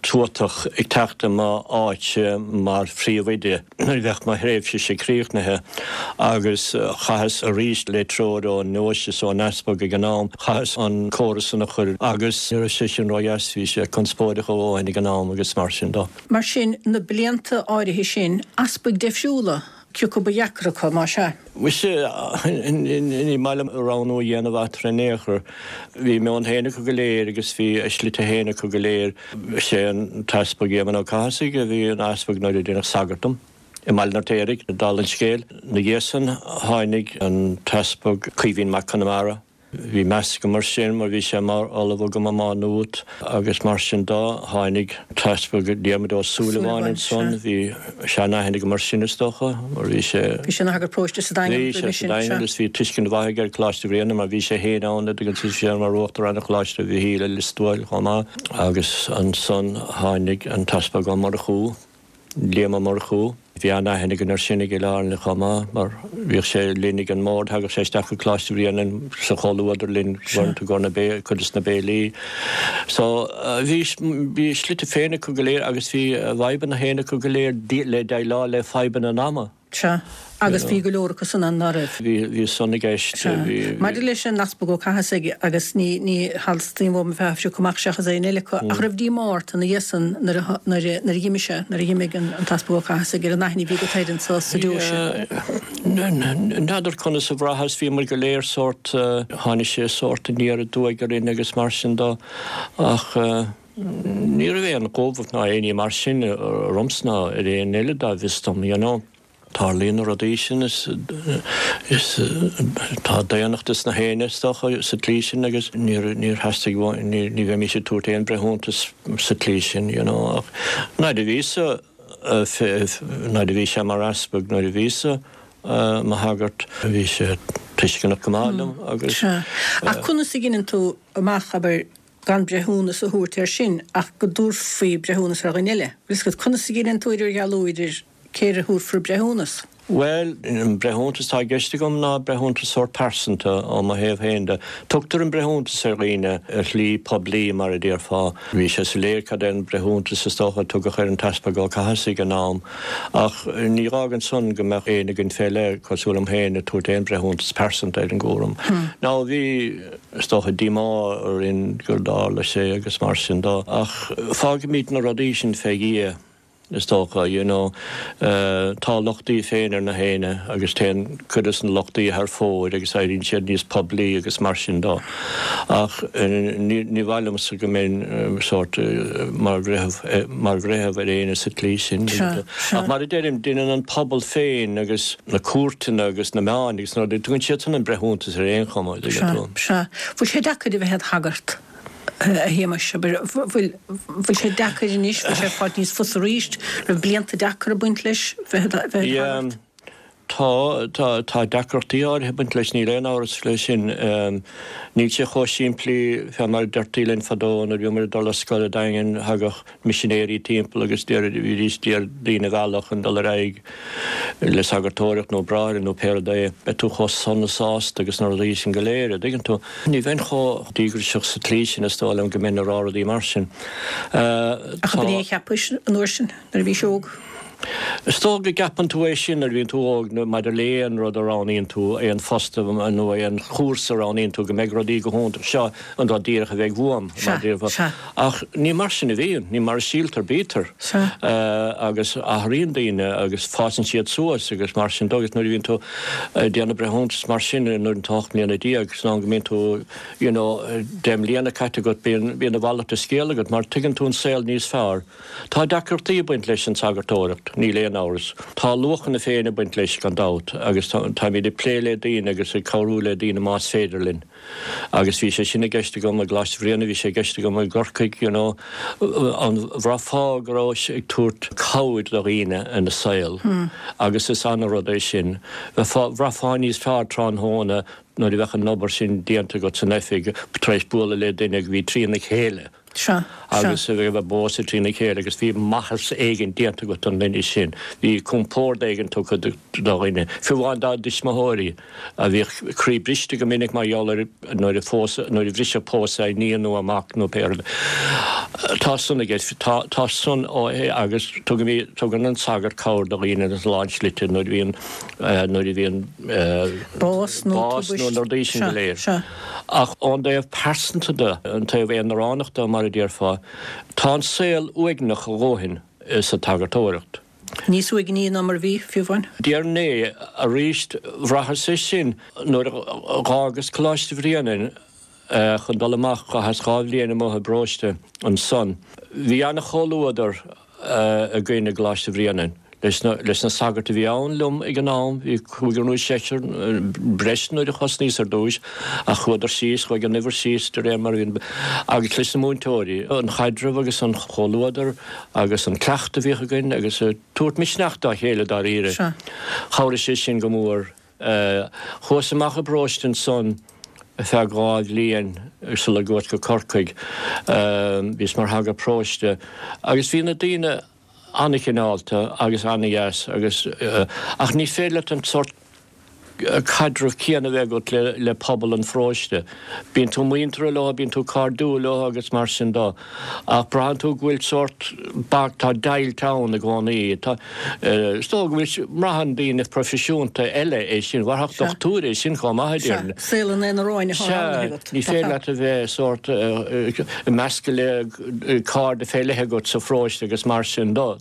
tuatach ag teachta má áit mar fríomhide na bheith má hréimhse sé críochnathe agus chahas a ríist le tród ó nóiste ó Nasbog a gnáam chahas an córasan a chur agus ar sé sin roiarshí sé conspóide go bháin i gnáam agus mar sin dá. Mar sin na blianta áirithe sin aspaig defisiúla ciú go bheacracha má se. Wis in mailam ránú dhéanamh trenéchar bhí mé an héna go go léir agus bhí eslite héna go go léir sé an taspag éman á cásaigh a bhí an aspag náidir dénach sagartam. I Malnar Térig, na Dalin Scéil, na Ghésan, háinnig an taspag Cuihín Mac Connemara. Bhí meas go mar sin mar bhí sé mar olabh go má nuút agus mar sin dá háinnig taspag déamadó Súlamáin son bhí se náhinnig go mar sinistócha mar bhí sé Bhí sin agur próiste sa daine agus bhí tuiscin bhaige chláiste bhréanana mar bhí sé héána agus tú sé mar róachtar anna chláiste bhí híle listóil chomá agus an son háinnig an taspag go mar chuú léama mar chuú. Bhí anna hennig an ar sinnig i láin le chama, mar bhí sé línig an mód, hagur sé steach go chláiste bhríanaan sa choúidir lín bhaint go na bé, chudas na bélí. So bhí bhí slite féna go go léir agus bhí bhaiban na héna go go léir le dá lá le faiban an ama. Se agus bhí go leorcha san an naribh. Bhí sonna gceist. Mar lei sin naspa go caihasaige agus ní ní halstíim bhm bheithse cumach seachas é éile chu a raibh dí máirt na dhéasan nar dhiimiise nar dhiimiig an taspa go caihasaige ar an naithní bhí go taidan sa dúise. Nadidir chuna sa bhrachas bhí mar go léir sort tháinig sé sort a níar a dúigar in agus mar sin dá ach ní a bhéh an cóbhah ná aoní mar sin romsná ar éon éile dá bhistom, you know. Tá líon rodéisisin is tá déanachtas na héine stocha sa tlísin agus níor hastig ní bheith mí sé túirtaon brethúntas sa tlísin, you know. Ná de vísa ná de bhí sé mar asbag ná de vísa má hagart bhí sé tuiscin gomálam agus. Ach chuna sa ginn tú amach aber gan brethúnas a thuirtear sin ach go dúr faoi brethúnas ar ghaile. Bhís go chuna sa ginn tú idir gealúidir céir a thuair for brethúnas? Well, in brethúntas tá geiste gom ná brethúntas sort persanta ó má héamh héanda. Tugtar an brethúntas ar líine ar lí poblí mar a dtíar fá. Bhí sé sa léir cad an brethúntas is tócha tugad chuir an taspag go caihasaigh an nám. Ach ní rágan son go meach éananig an féile cosúil am héana túirt éon brethúntas persanta ar an gúram. Ná bhí tócha dímá ar in gurdála sé agus mar sin dá. Ach fága míid na rodísin feigí is tócha, you know, uh, tá lochtaí féinar na héine agus téan chudas an lochtaí ar fóid agus éiríonn siad níos poblí agus mar sin dá. Ach ní bhhailm sa go mbeidh sort mar bhréitheh ar éine sa tlí sin. Ach mar i dtéirim duine an pobl féin agus na cuairtaine agus na meáin agus ná dúinn siad an brethúntas ar éon chomáid. Se, bhfuil sé dacad i bheith hagart a héimeise, bhfuil sé dacad inis, bhfuil sé fád níos fus a ríist, ra blianta dacad a buint leis bheith Tá tá decartaí áirithe buint leis ní réon áras lei sin níl sé cho siimplí fe mar deirtílinn fadón a bhí mar dul scoil daingen hagach missionéirí timppla agus deir bhí rís dear lína bhealach an dul raig le sagartóireach nó brair nó pédé be tú cho sonna sást agus ná rí sin goléire. Digann tú ní bhain cho dígur seach sa tlí sin is stáil an go minic rádaí mar sin. Ach bhí cheapis an uair sin nar bhí seog. Stóg go gapan tú é sin ar bhíon tú ág nó maidir léon rud aráníonn tú é an fostam nó é an chúrs aráníonn tú go méid rodí go húntar seo an dá díracha bheith bhuam. Ach ní mar sin a bhíon, ní mar síaltar bítar agus athríon daoine agus fásan siad suas agus mar sin dogus nuair bhíonn tú déanana brethúntas mar sin nuair an tácht líana dí agus ná go mbeidh tú déim líana caite go bíon a bhallachta scéala go mar tuigeann tú an saoil níos fearr. Tá deartaí buint leis an sagartóireacht ní léon áras. Tá luchan na féine buint leis gan dát, agus tá mí de pléile daine agus i cabhrúla daine más féidirlinn. Agus bhí sé sinna geiste gom a glas bhríanana, bhí sé geiste gom a gorcaig, you know, an bhráfágrás ag túirt cabhaid do riine in na saoil. Agus is anna rud é sin. Bhráfáníos fearr trán hóna nó i bheith an nobar sin déanta go san efig treis bula le daine ag bhí tríanna chéile. agus bhí bh bósa trína chéir, agus bhí maithas éigen déanta go an lenne sin. Bhí compór éigen tu doine. Fiúháin dá dismathirí a bhí chrí briste go minic mar jólar nóir i bhríse pósa ní nó amach nó péir. Tá sunna gé tá sun ó agus tugan an sagar cáir do líine as láinslite nóir bhíon nóir bhíon bás nó nóir sin go léir. Ach an déobh persanta de an ta bhéon naránachta mar a ddíar fá, tá an saoil uignach róhin is a tagartóireacht. Níos uig ní namar bhí fiúhain? Díar né a ríist bhrathar sé sin nóir gágus choláiste bhríanain chun dul amach go has gábhlíana mothe bróiste an son. Bhí anna choúidir a gcuine gláiste bhríanain. Leis na sagart a bhí ann lum ag an nám, hí chuidirú séir breisnúir a chos ar dúis a chuidir síos chuig an nihar síos de ré mar bhíon agus leis na múntóirí. An chaidirh agus an choúidir agus an cleachta bhí a gcuine agus túirt misneachta a chéile dar ire. Cháir sé sin go mór chus amach a bróistin son fe gáid líon ar sa le gcuid go corcaig bhís mar haga próiste. Agus bhí na daoine annicinálta agus annigas agus uh, ach ní féile an sort cadrh cíanana bheith le, le pobl an fróiste. Bín tú muintre le, bín tú cardú le agus mar sin dá. Ach brahan tú bhfuil sort bag tá dail tán a ghánaí. Uh, Stó bhfuil mrahan dína profisiúnta eile é sin, warthach dochtúir é sin chá maithidíarn. Sélan éana ráine ní féile a bheith sort measca le card a féilethe got sa fróiste agus mar sin dá.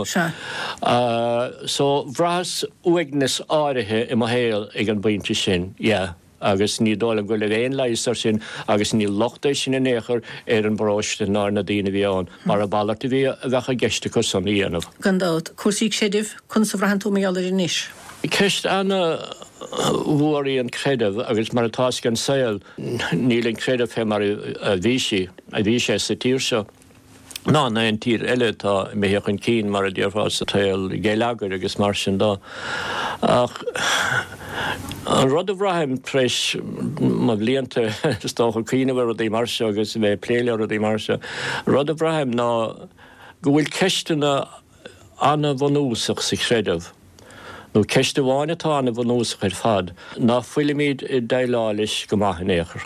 So bhrahas uignas áirithe i mo héal ag an bainte sin, yeah. Agus ní dóla go le bhéon leisar sin, agus ní lochta sin in éair ar an bróiste ná na daoine bhí ann, mar a ballart a bhí a bhecha geiste chu san íanamh. Gandát, cuasíigh séidih chun sa bhrahan tú méallar in níis? Ceist anna bhuaí an creideh agus mar atá gan saoil níl an creideh he mar a bhíisi, a bhíise sa tír seo. Ná na an tír eile tá méhéoch an cín mar a ddíorfá sa tail géileagar agus mar sin dá. Ach an rud a bhraithim treis má blianta stácha cíine bhar a dí mar seo agus bheith pléile a dí mar seo. Rud a bhraithim ná go bhfuil ceistena anna bhanúsach sa creideh. nó ceiste bháine tá anna bhanúsach ar fad, ná fuilimid i daileális go maithin éair.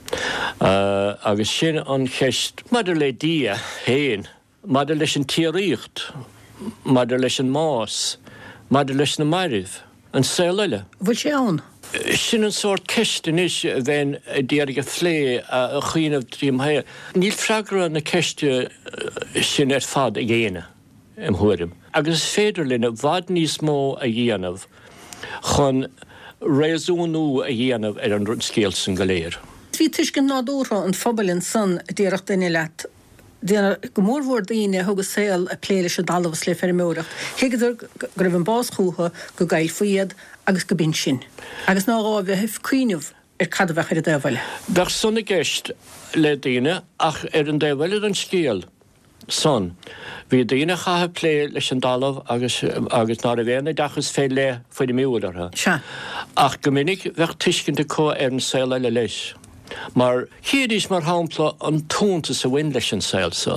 Uh, agus sin an cheist maidir le dia héin, maidir leis an tíoríocht, maidir leis an más, maidir leis na mairih, an saoile. Bhfuil sé ann? Sin an sort ceistin is bhein déarige phlé a chuoineh tríam hair. Níl freagra na ceiste sin ar fad a ghéine am thuirim. Agus féidir linne bhd níos mó a dhéanamh chun réasúnú a dhéanamh ar an scéal san go léir. Bhí tuiscin nádúra an phobalinn san déireacht daine leat. Déana go mórmhór daoine thugus saoil a pléile se dalmhas le fer móracht. Hiigidir go raibh an bás chútha go gail faoiad agus go bin sin. Agus ná rá bheith heh cuiineh ar cadbheith ar a dheibhile. Bheith sanna gceist le daoine ach ar an dheibhile an scéal. Son, bhí daoine chatha plé leis an dalmh agus agus ná a bhéna dachas fé le faoi de miúdartha. Se. Ach go minic bheith tuiscinnta có ar an saoil eile leis. Mar chéadís mar hámpla an túnta sa bhain leis an saoil sa.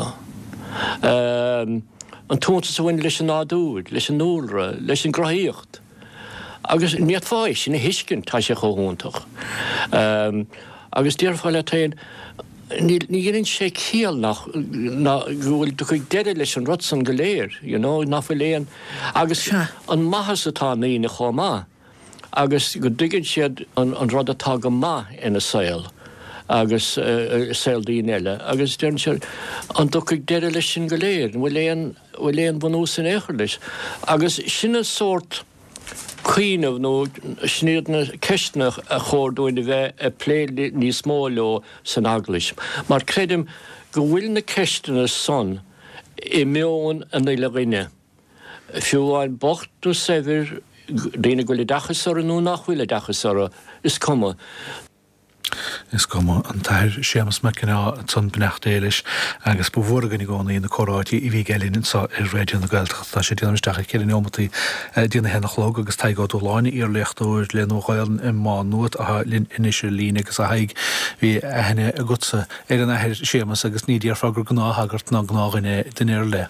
Um, an túnta sa bhain leis an náúid, leis an núlra, leis an graíocht. Agus níad fáis sin na hiiscin tá sé chóhúntach. Um, agus díorfáile taon ní ginn sé cíal nach bhfuil do chuig deire leis an rud san go léir, you know, nach bhfuil léon. Agus an maithas atá naí na chomá. Agus go dtuigeann siad an, an rud atá go maith ina saoil. agus uh, saoil daoine eile, agus dearn se an do chuig deire leis sin go léir, bhfuil léon bhanú san éair leis. Agus sinna sort cuiineh nó sníad na ceistnach a chórdúine bheith a plé níos mó leo san aglis. Mar credim go bhfuil na ceistena son i meón an éile rinne. Fiúháin bochtú sefir Déine goil dachasara nó nach bhfuil dachasara is cuma. Is go an tair sémas me cinná san benachtéiles agus bhórgan i gcónaí na choráidí i bhí gelín sa ar réidir na gailteach tá sé déanaisteach céir neomataí díana henach log agus taigá dú láinna ar lechtúir le nóáilen i má nuat a lin inisir lína agus a haig hí henne a gutsa ar an air sémas agus ní ar fágur gnáthagart ná gnághine den ar le.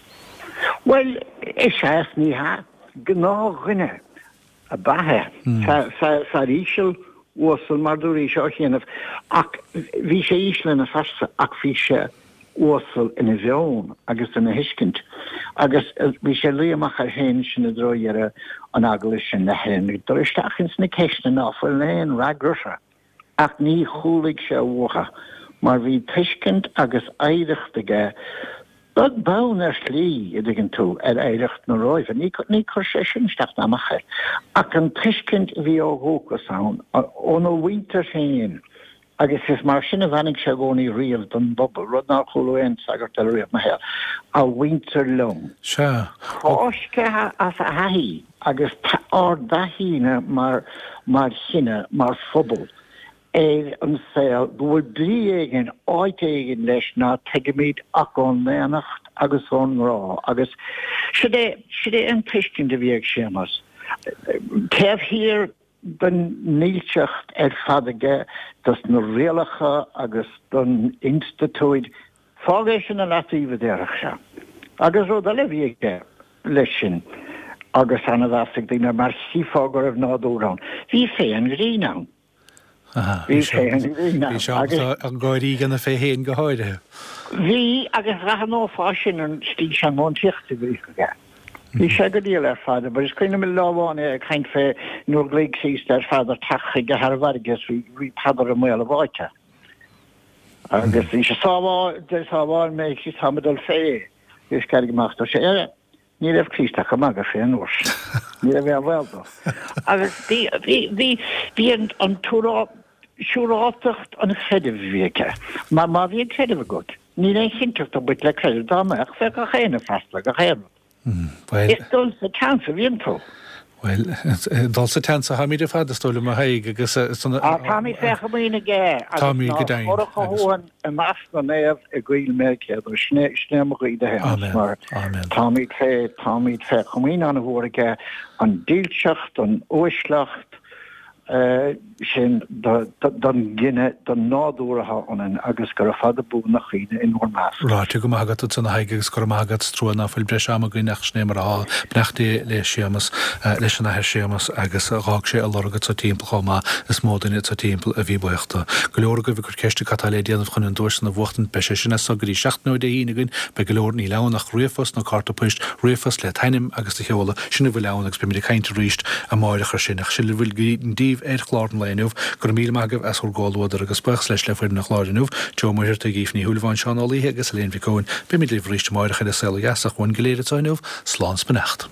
Well, is sé ní ha gnághine a bathe sa ríisiil Uasal mar dúí seo chéanamh ach bhí sé íslen a fasta ach bhí sé uasal ina bheón agus ina hiiscint agus bhí sé líamach ar héin sin na dróiar an agla sin na hen do isteachchans na ceiste náfuil léon ragrusa ach ní chúlaigh sé ucha mar bhí tuiscint agus éireachtaige Bud baun er slí idigen tú er éirecht na roive. Ní ní chur sé sin steach namache. Ac an tuiscint bhí ó hócas an ón ó winter féin. Agus is mar sin a bhanig sé gcónaí riamh don bobbal rud ná chulúin sagart ar riamh na héal. A winter long. Se. Chóisce as a haí agus ár dahíine mar mar sinne mar fphobal. É an saoil bhfuil brí éigen áit éigen leis ná teigimid ach ón léanacht agus ón rá agus si é si é an tuiscint a bhíag sémas. Céimh hir den nílteacht ar fadaige das na réalacha agus don instituid fágéis sin na latíomh déireach se. Agus ó le bhíag leis sin agus anna bhasig dtíine mar sífágar ah nádúrán. Bhí fé an ríná. Bhí se an gáirí gan na fé héin go háide. Bhí agus rathan ó fásin an stí an món tíochtta bhí go. Bhí sé go díal ar fada, bar is cuine me láháin é chaint fé nuair gléig síist ar fada tacha go Harvargus bhí padar a muil a bháite. Agus bhí sé sábháil méid sí hamadal fé gus ceir goachta sé éire. Ní raibh clísteach go maga fé an uairt. Ní a bheith bhilda. Agus bhí an túrá siúrátacht an chedh bhíce. Má má bhí chedh gut. Ní é chinteach a buit le chedh dáach fé go chéine festla go chéir. Is dul sa tansa bhíon tú. Well, dal sa tensa ha míid a fadastóla a haig agus Tá mí fecha mína gé Táí go dain chuin a meas na néamh a gcuil méce ar snéamí de mar Táíd fé táíd fé chumín an bhórige an díilseacht an óislacht sin don gine don nádúratha anan agus gur a fada bú nach chiide in nóir más. Ráte go mágad san haigegus gur mágad trúna fuil breis am go nach snémar á bnechtaí le séamas leis an air séamas agus rág sé a lorgad sa timppla chomá is módaine sa timppla a bhí buochta. Go leor go bh gur ceiste catalédianamh chun an dúir na bhachtan be sinna sagarí seachtnó de híinegann be go leor ní lean nach riafas na cartapuist riafas le tainim agus de cheola sinna bhfuil leanach be mí caiinte ríist a máireachar sinach si le bhfuil díomh éir chládan léinúh gur mí magah as gáilúidir agus spech leis le fuir nach chláidirúh Joe muir a gífní thuúlháin seánálíthe agus léon bhícóin be mí líh ríiste máirecha le sela gasach bhain goléiretáinúh slán benacht.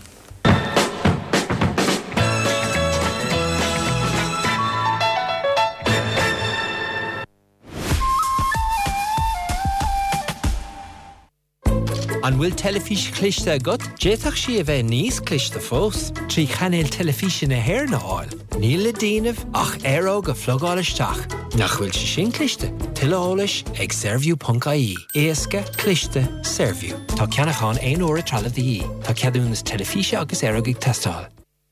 An bhfuil telefís cliste agat, déach si a bheith níos cliste fós, trí chanéil telefísin na hair na háil. Níl le díanamh ach aró go phlogáilisteach. Nach bhfuil si sin cliste, tuileolalas ag servú punca í. Éasca cliste servú. Tá ceannachán aon óra trala dí. Tá ceadúnas telefíse agus aróg ag testáil.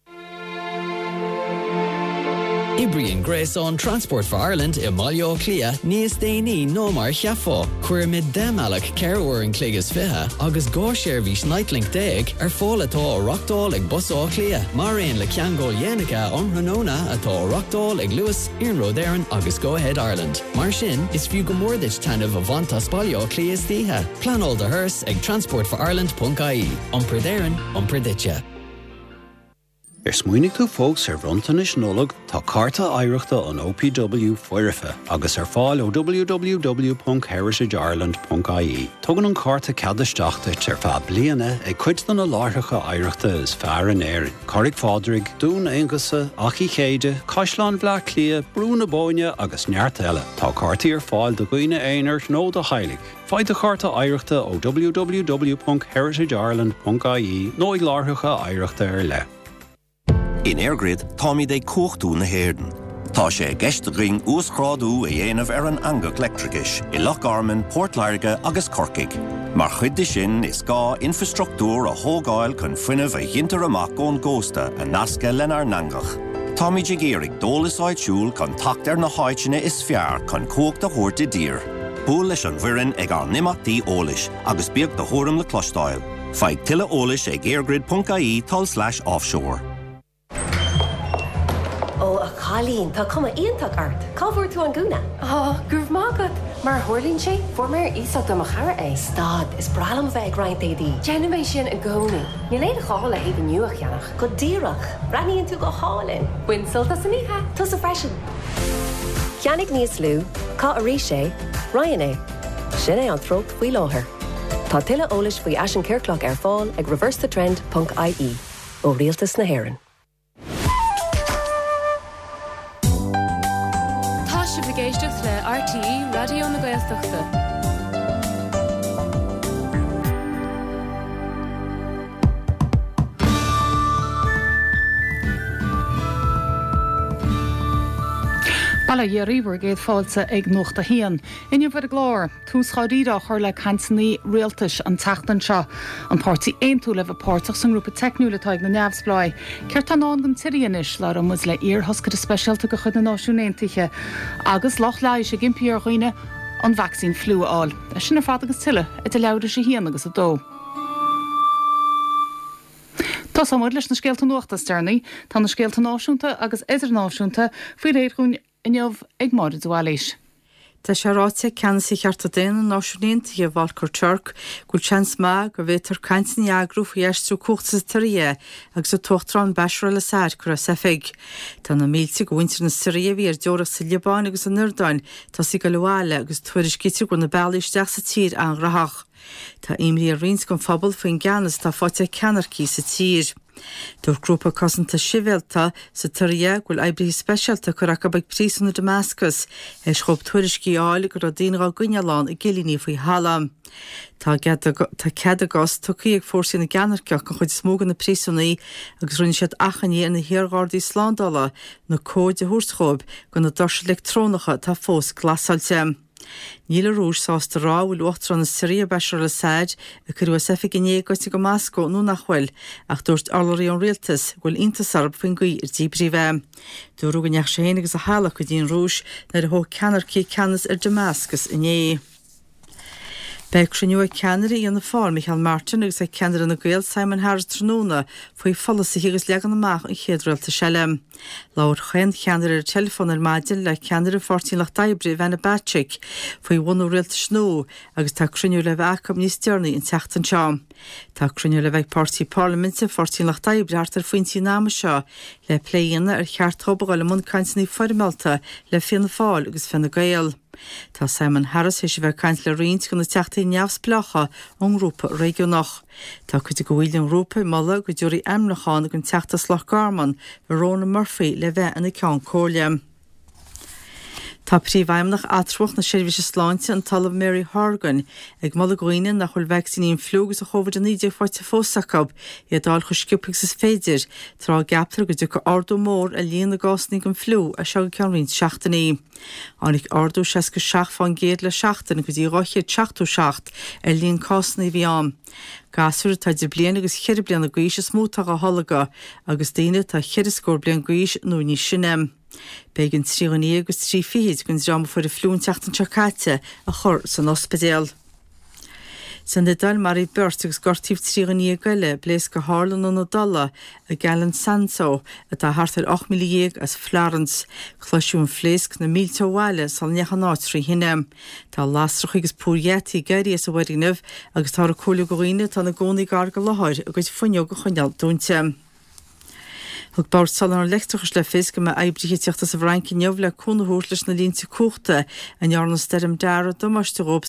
Ibrian Grace on Transport for Ireland i Malio Clia níos déanaí nó mar cheafá. Cuir mid démalach ceirúir an cléigeas fithe agus gáisiir bhís Nightlink déag ar fáil atá ó Rockdale ag Bus Á Clia. Mar aon le ceangóil dhéanacha an Hranóna atá ó Rockdale ag Lewis, Iarnród Éireann agus Go Ahead Ireland. Mar sin is fiú go mórdait tainmh a bhaint Malio Clia títhe. Planál de thurs ag transport for ireland dot I E. Iompar d'éireann, iompar duite. Er smuoinnig tú fógs ar bhronta na snólag tá carta áireachta an O P W foirefa agus ar fáil ó w w w dot heritage ireland dot I E. Tugann an carta cadasteachta tar fá bliana ag cuid na láthacha áireachta is fear an éireann. Carrick Fádrig, Dún Éangasa, Achí Chéide, Caisleán Bhleac Clia, Brúna Bóine agus neart eile. Tá cartaí ar fáil do Ghuine Éineart nó do Heilig. Fáid a carta áireachta ó w w w dot heritage ireland dot I E nó ag láthacha áireachta ar le. In Airgrid, Tommy de kochtú na herden. Tá sé geistagring úscrádú a dhéanamh ar an angach leictricais i Loch Armagh, Port Larga agus Corcaigh. Mar chuid de sin is gá infrastruchtúr a thógáil chun fuinnimh a dhéantar amach ón gcósta a nasca lenar nangach. Tá muid ag éireadh dólasáid siúl chun tacht ar na háiteanna is fearr chun cóg de chóirte dír. Bú leis an bhuireann ag an nimachtaí ólais agus beag de thóram le clostáil. Feidh tuile ólais ag airgrid dot I E tal slash offshore. Ó a chalín tá cuma íontach art. Cábhar tú an gúna? Á, gurb mágad. Mar thuirlín sé, formar ísach do chara é. Stad, is bralam bheith graint é dí. Genimé sin a gcónaí. Ní léad chála éh nuach cheannach. Go díreach. Raníonn tú go hálinn. Winsolta saníthe. Tus a freisin. Cheannig níos lú, cá a rí sé, Ryan é. Sin é an tróg faoi láthair. Tá tuile ólais faoi Ashan Kirkloch ar fáil ag reverse the trend dot I E. Ó rialtas na hÉireann. Géisteach le R T E Radio na Gaeltachta. Balla dhéiríomhar géad fáilte ag nuacht a hían. Inniu bhar a glár, tús chaidíra chuir le cansannaí rialtais an teachtan seo. An pártaí aonú le bh pártach san grúpa teicniúla taig na neamhspláid. Ceir tá ná an tiríonis le an mus le iarthoscad speisialta go chud na náisiúnéintiche. Agus loch leis sé gimpí ar chuoine an vaccín fluáil. A sin ar fad agus tuile i de leabhar sé hían agus a dó. Tá samid leis na scéalta nuachta stearnaí, tá na scéalta náisiúnta agus idirnáisiúnta faoi réadhún inneamh ag máid dúáis. Tá sé ráite ceansaí cheartta déana náisiúnéint i bhálcur Turk, gúil seans má go bhhétar caintin eagrú faoi eistú cuachtas taríe agus a tuachtarán beisiúra le sáid chu a sefig. Tá na míltí go bhaintear na Syria bhí ar deorach sa Liabáin agus an Nordáin tá sí go leháile agus tuairis cíte go na bealaisteach sa tír an rathach. Tá imrí a rins gon fphobal faoin gceannas tá fáte ceanarcí sa tír. Dúr grúpa cosanta sivelta sa taríe gúil eibrithe speisialta chu racha beag prísúna Damascus é schob tuairiscí áil gur a daoine Guineáin i gcilíní faoi Hallam. Tá cead agus tucaí ag fórsaí na geanarceach go chuid smógan na prísúnaí agus runn siad achaní in na hiargádaí slándala na cóide thuúschob go na dorsí electrónacha tá fós glasáilte. Níl rúis sásta rá bhfuil uachtar na Syria beisiúra le sáid a chuú sefig inné goiste go Masco nó nachhfuil ach dúirt arlairí an rialtas bhfuil intasarb faoin gaí ar díbríomh. Dúrú go neach sé héanagus a hála go dtíon rúis nar a thó ceanarcí ceannas ar Damascus inné. Beag sin nua ceanirí an na fáil Michael Martin agus é ceannar na Gael Simon Harris tróna faoi folas agus legan amach an chéadúilta seile. Láir chuin ceannar ar telefón ar maidin le ceannar a fortíínlach daibrí bhena Batrick faoi bhhaú rialta snó agus tá cruniú le bheith acham níos dearnaí in teachtan seo. Tá cruniú le bheith pártaí parlamente fortíínlach daibrí artar faointí náma seo le pléanana ar cheart thobagáil le mún cainsaní formalta le fianna fáil agus fena Gael. Tá Simon Harris hé sé bheith caint le riint go na teachtaí neamhspleacha an grúpa réigiúnach. Tá chuide go bhfuil an grúpa mala go dúirí amnacháin gon teachtas Loch Garman Verona Murphy le bheith ina ceann cóirle. Tá príomhhaimnach atrúach na seirbhíse sláinte an talamh Mary Horgan ag mala goine nach chuil vaccinín flúgus a chovid an idir fáte fósacab i dáil chu sciúpaigh sa féidir trá gaptar go dtí go ordú mór a líon na gásnaigh an flú a seo ceann riint seachtaí. Annig ordú seas go seach fan géad le seachtain go dtí roichiad seachtú seacht a líon cásnaí bhí am. Gasúr tá de blian agus cheir blian na gaois is smótach a holaga agus daine tá cheir scór blian gaois nó ní sinnem. Began tríoní agus trí fiad gon drama fuair a flún teachtan teáte a chur san ospedéal. San de dal marí burt agus gortíh tríoní gaile bléis go hálan nó dala a galan Sanso a tá hartar ocht milliíag as Florence, chluisiún fléisc na mílteháile sal nechan átrí hinne. Tá lástrach agus púrietí gairí sa bharineh agus tá a chola goghine tá na gcónaí gar go láthir agus funneog go chuineal dúnte. Thug bar sal an lechtachas le fis go me eibrithe teachta sa bhrainci neamh le cúnathúir leis na línta cuachta an nearna stem deara domáiste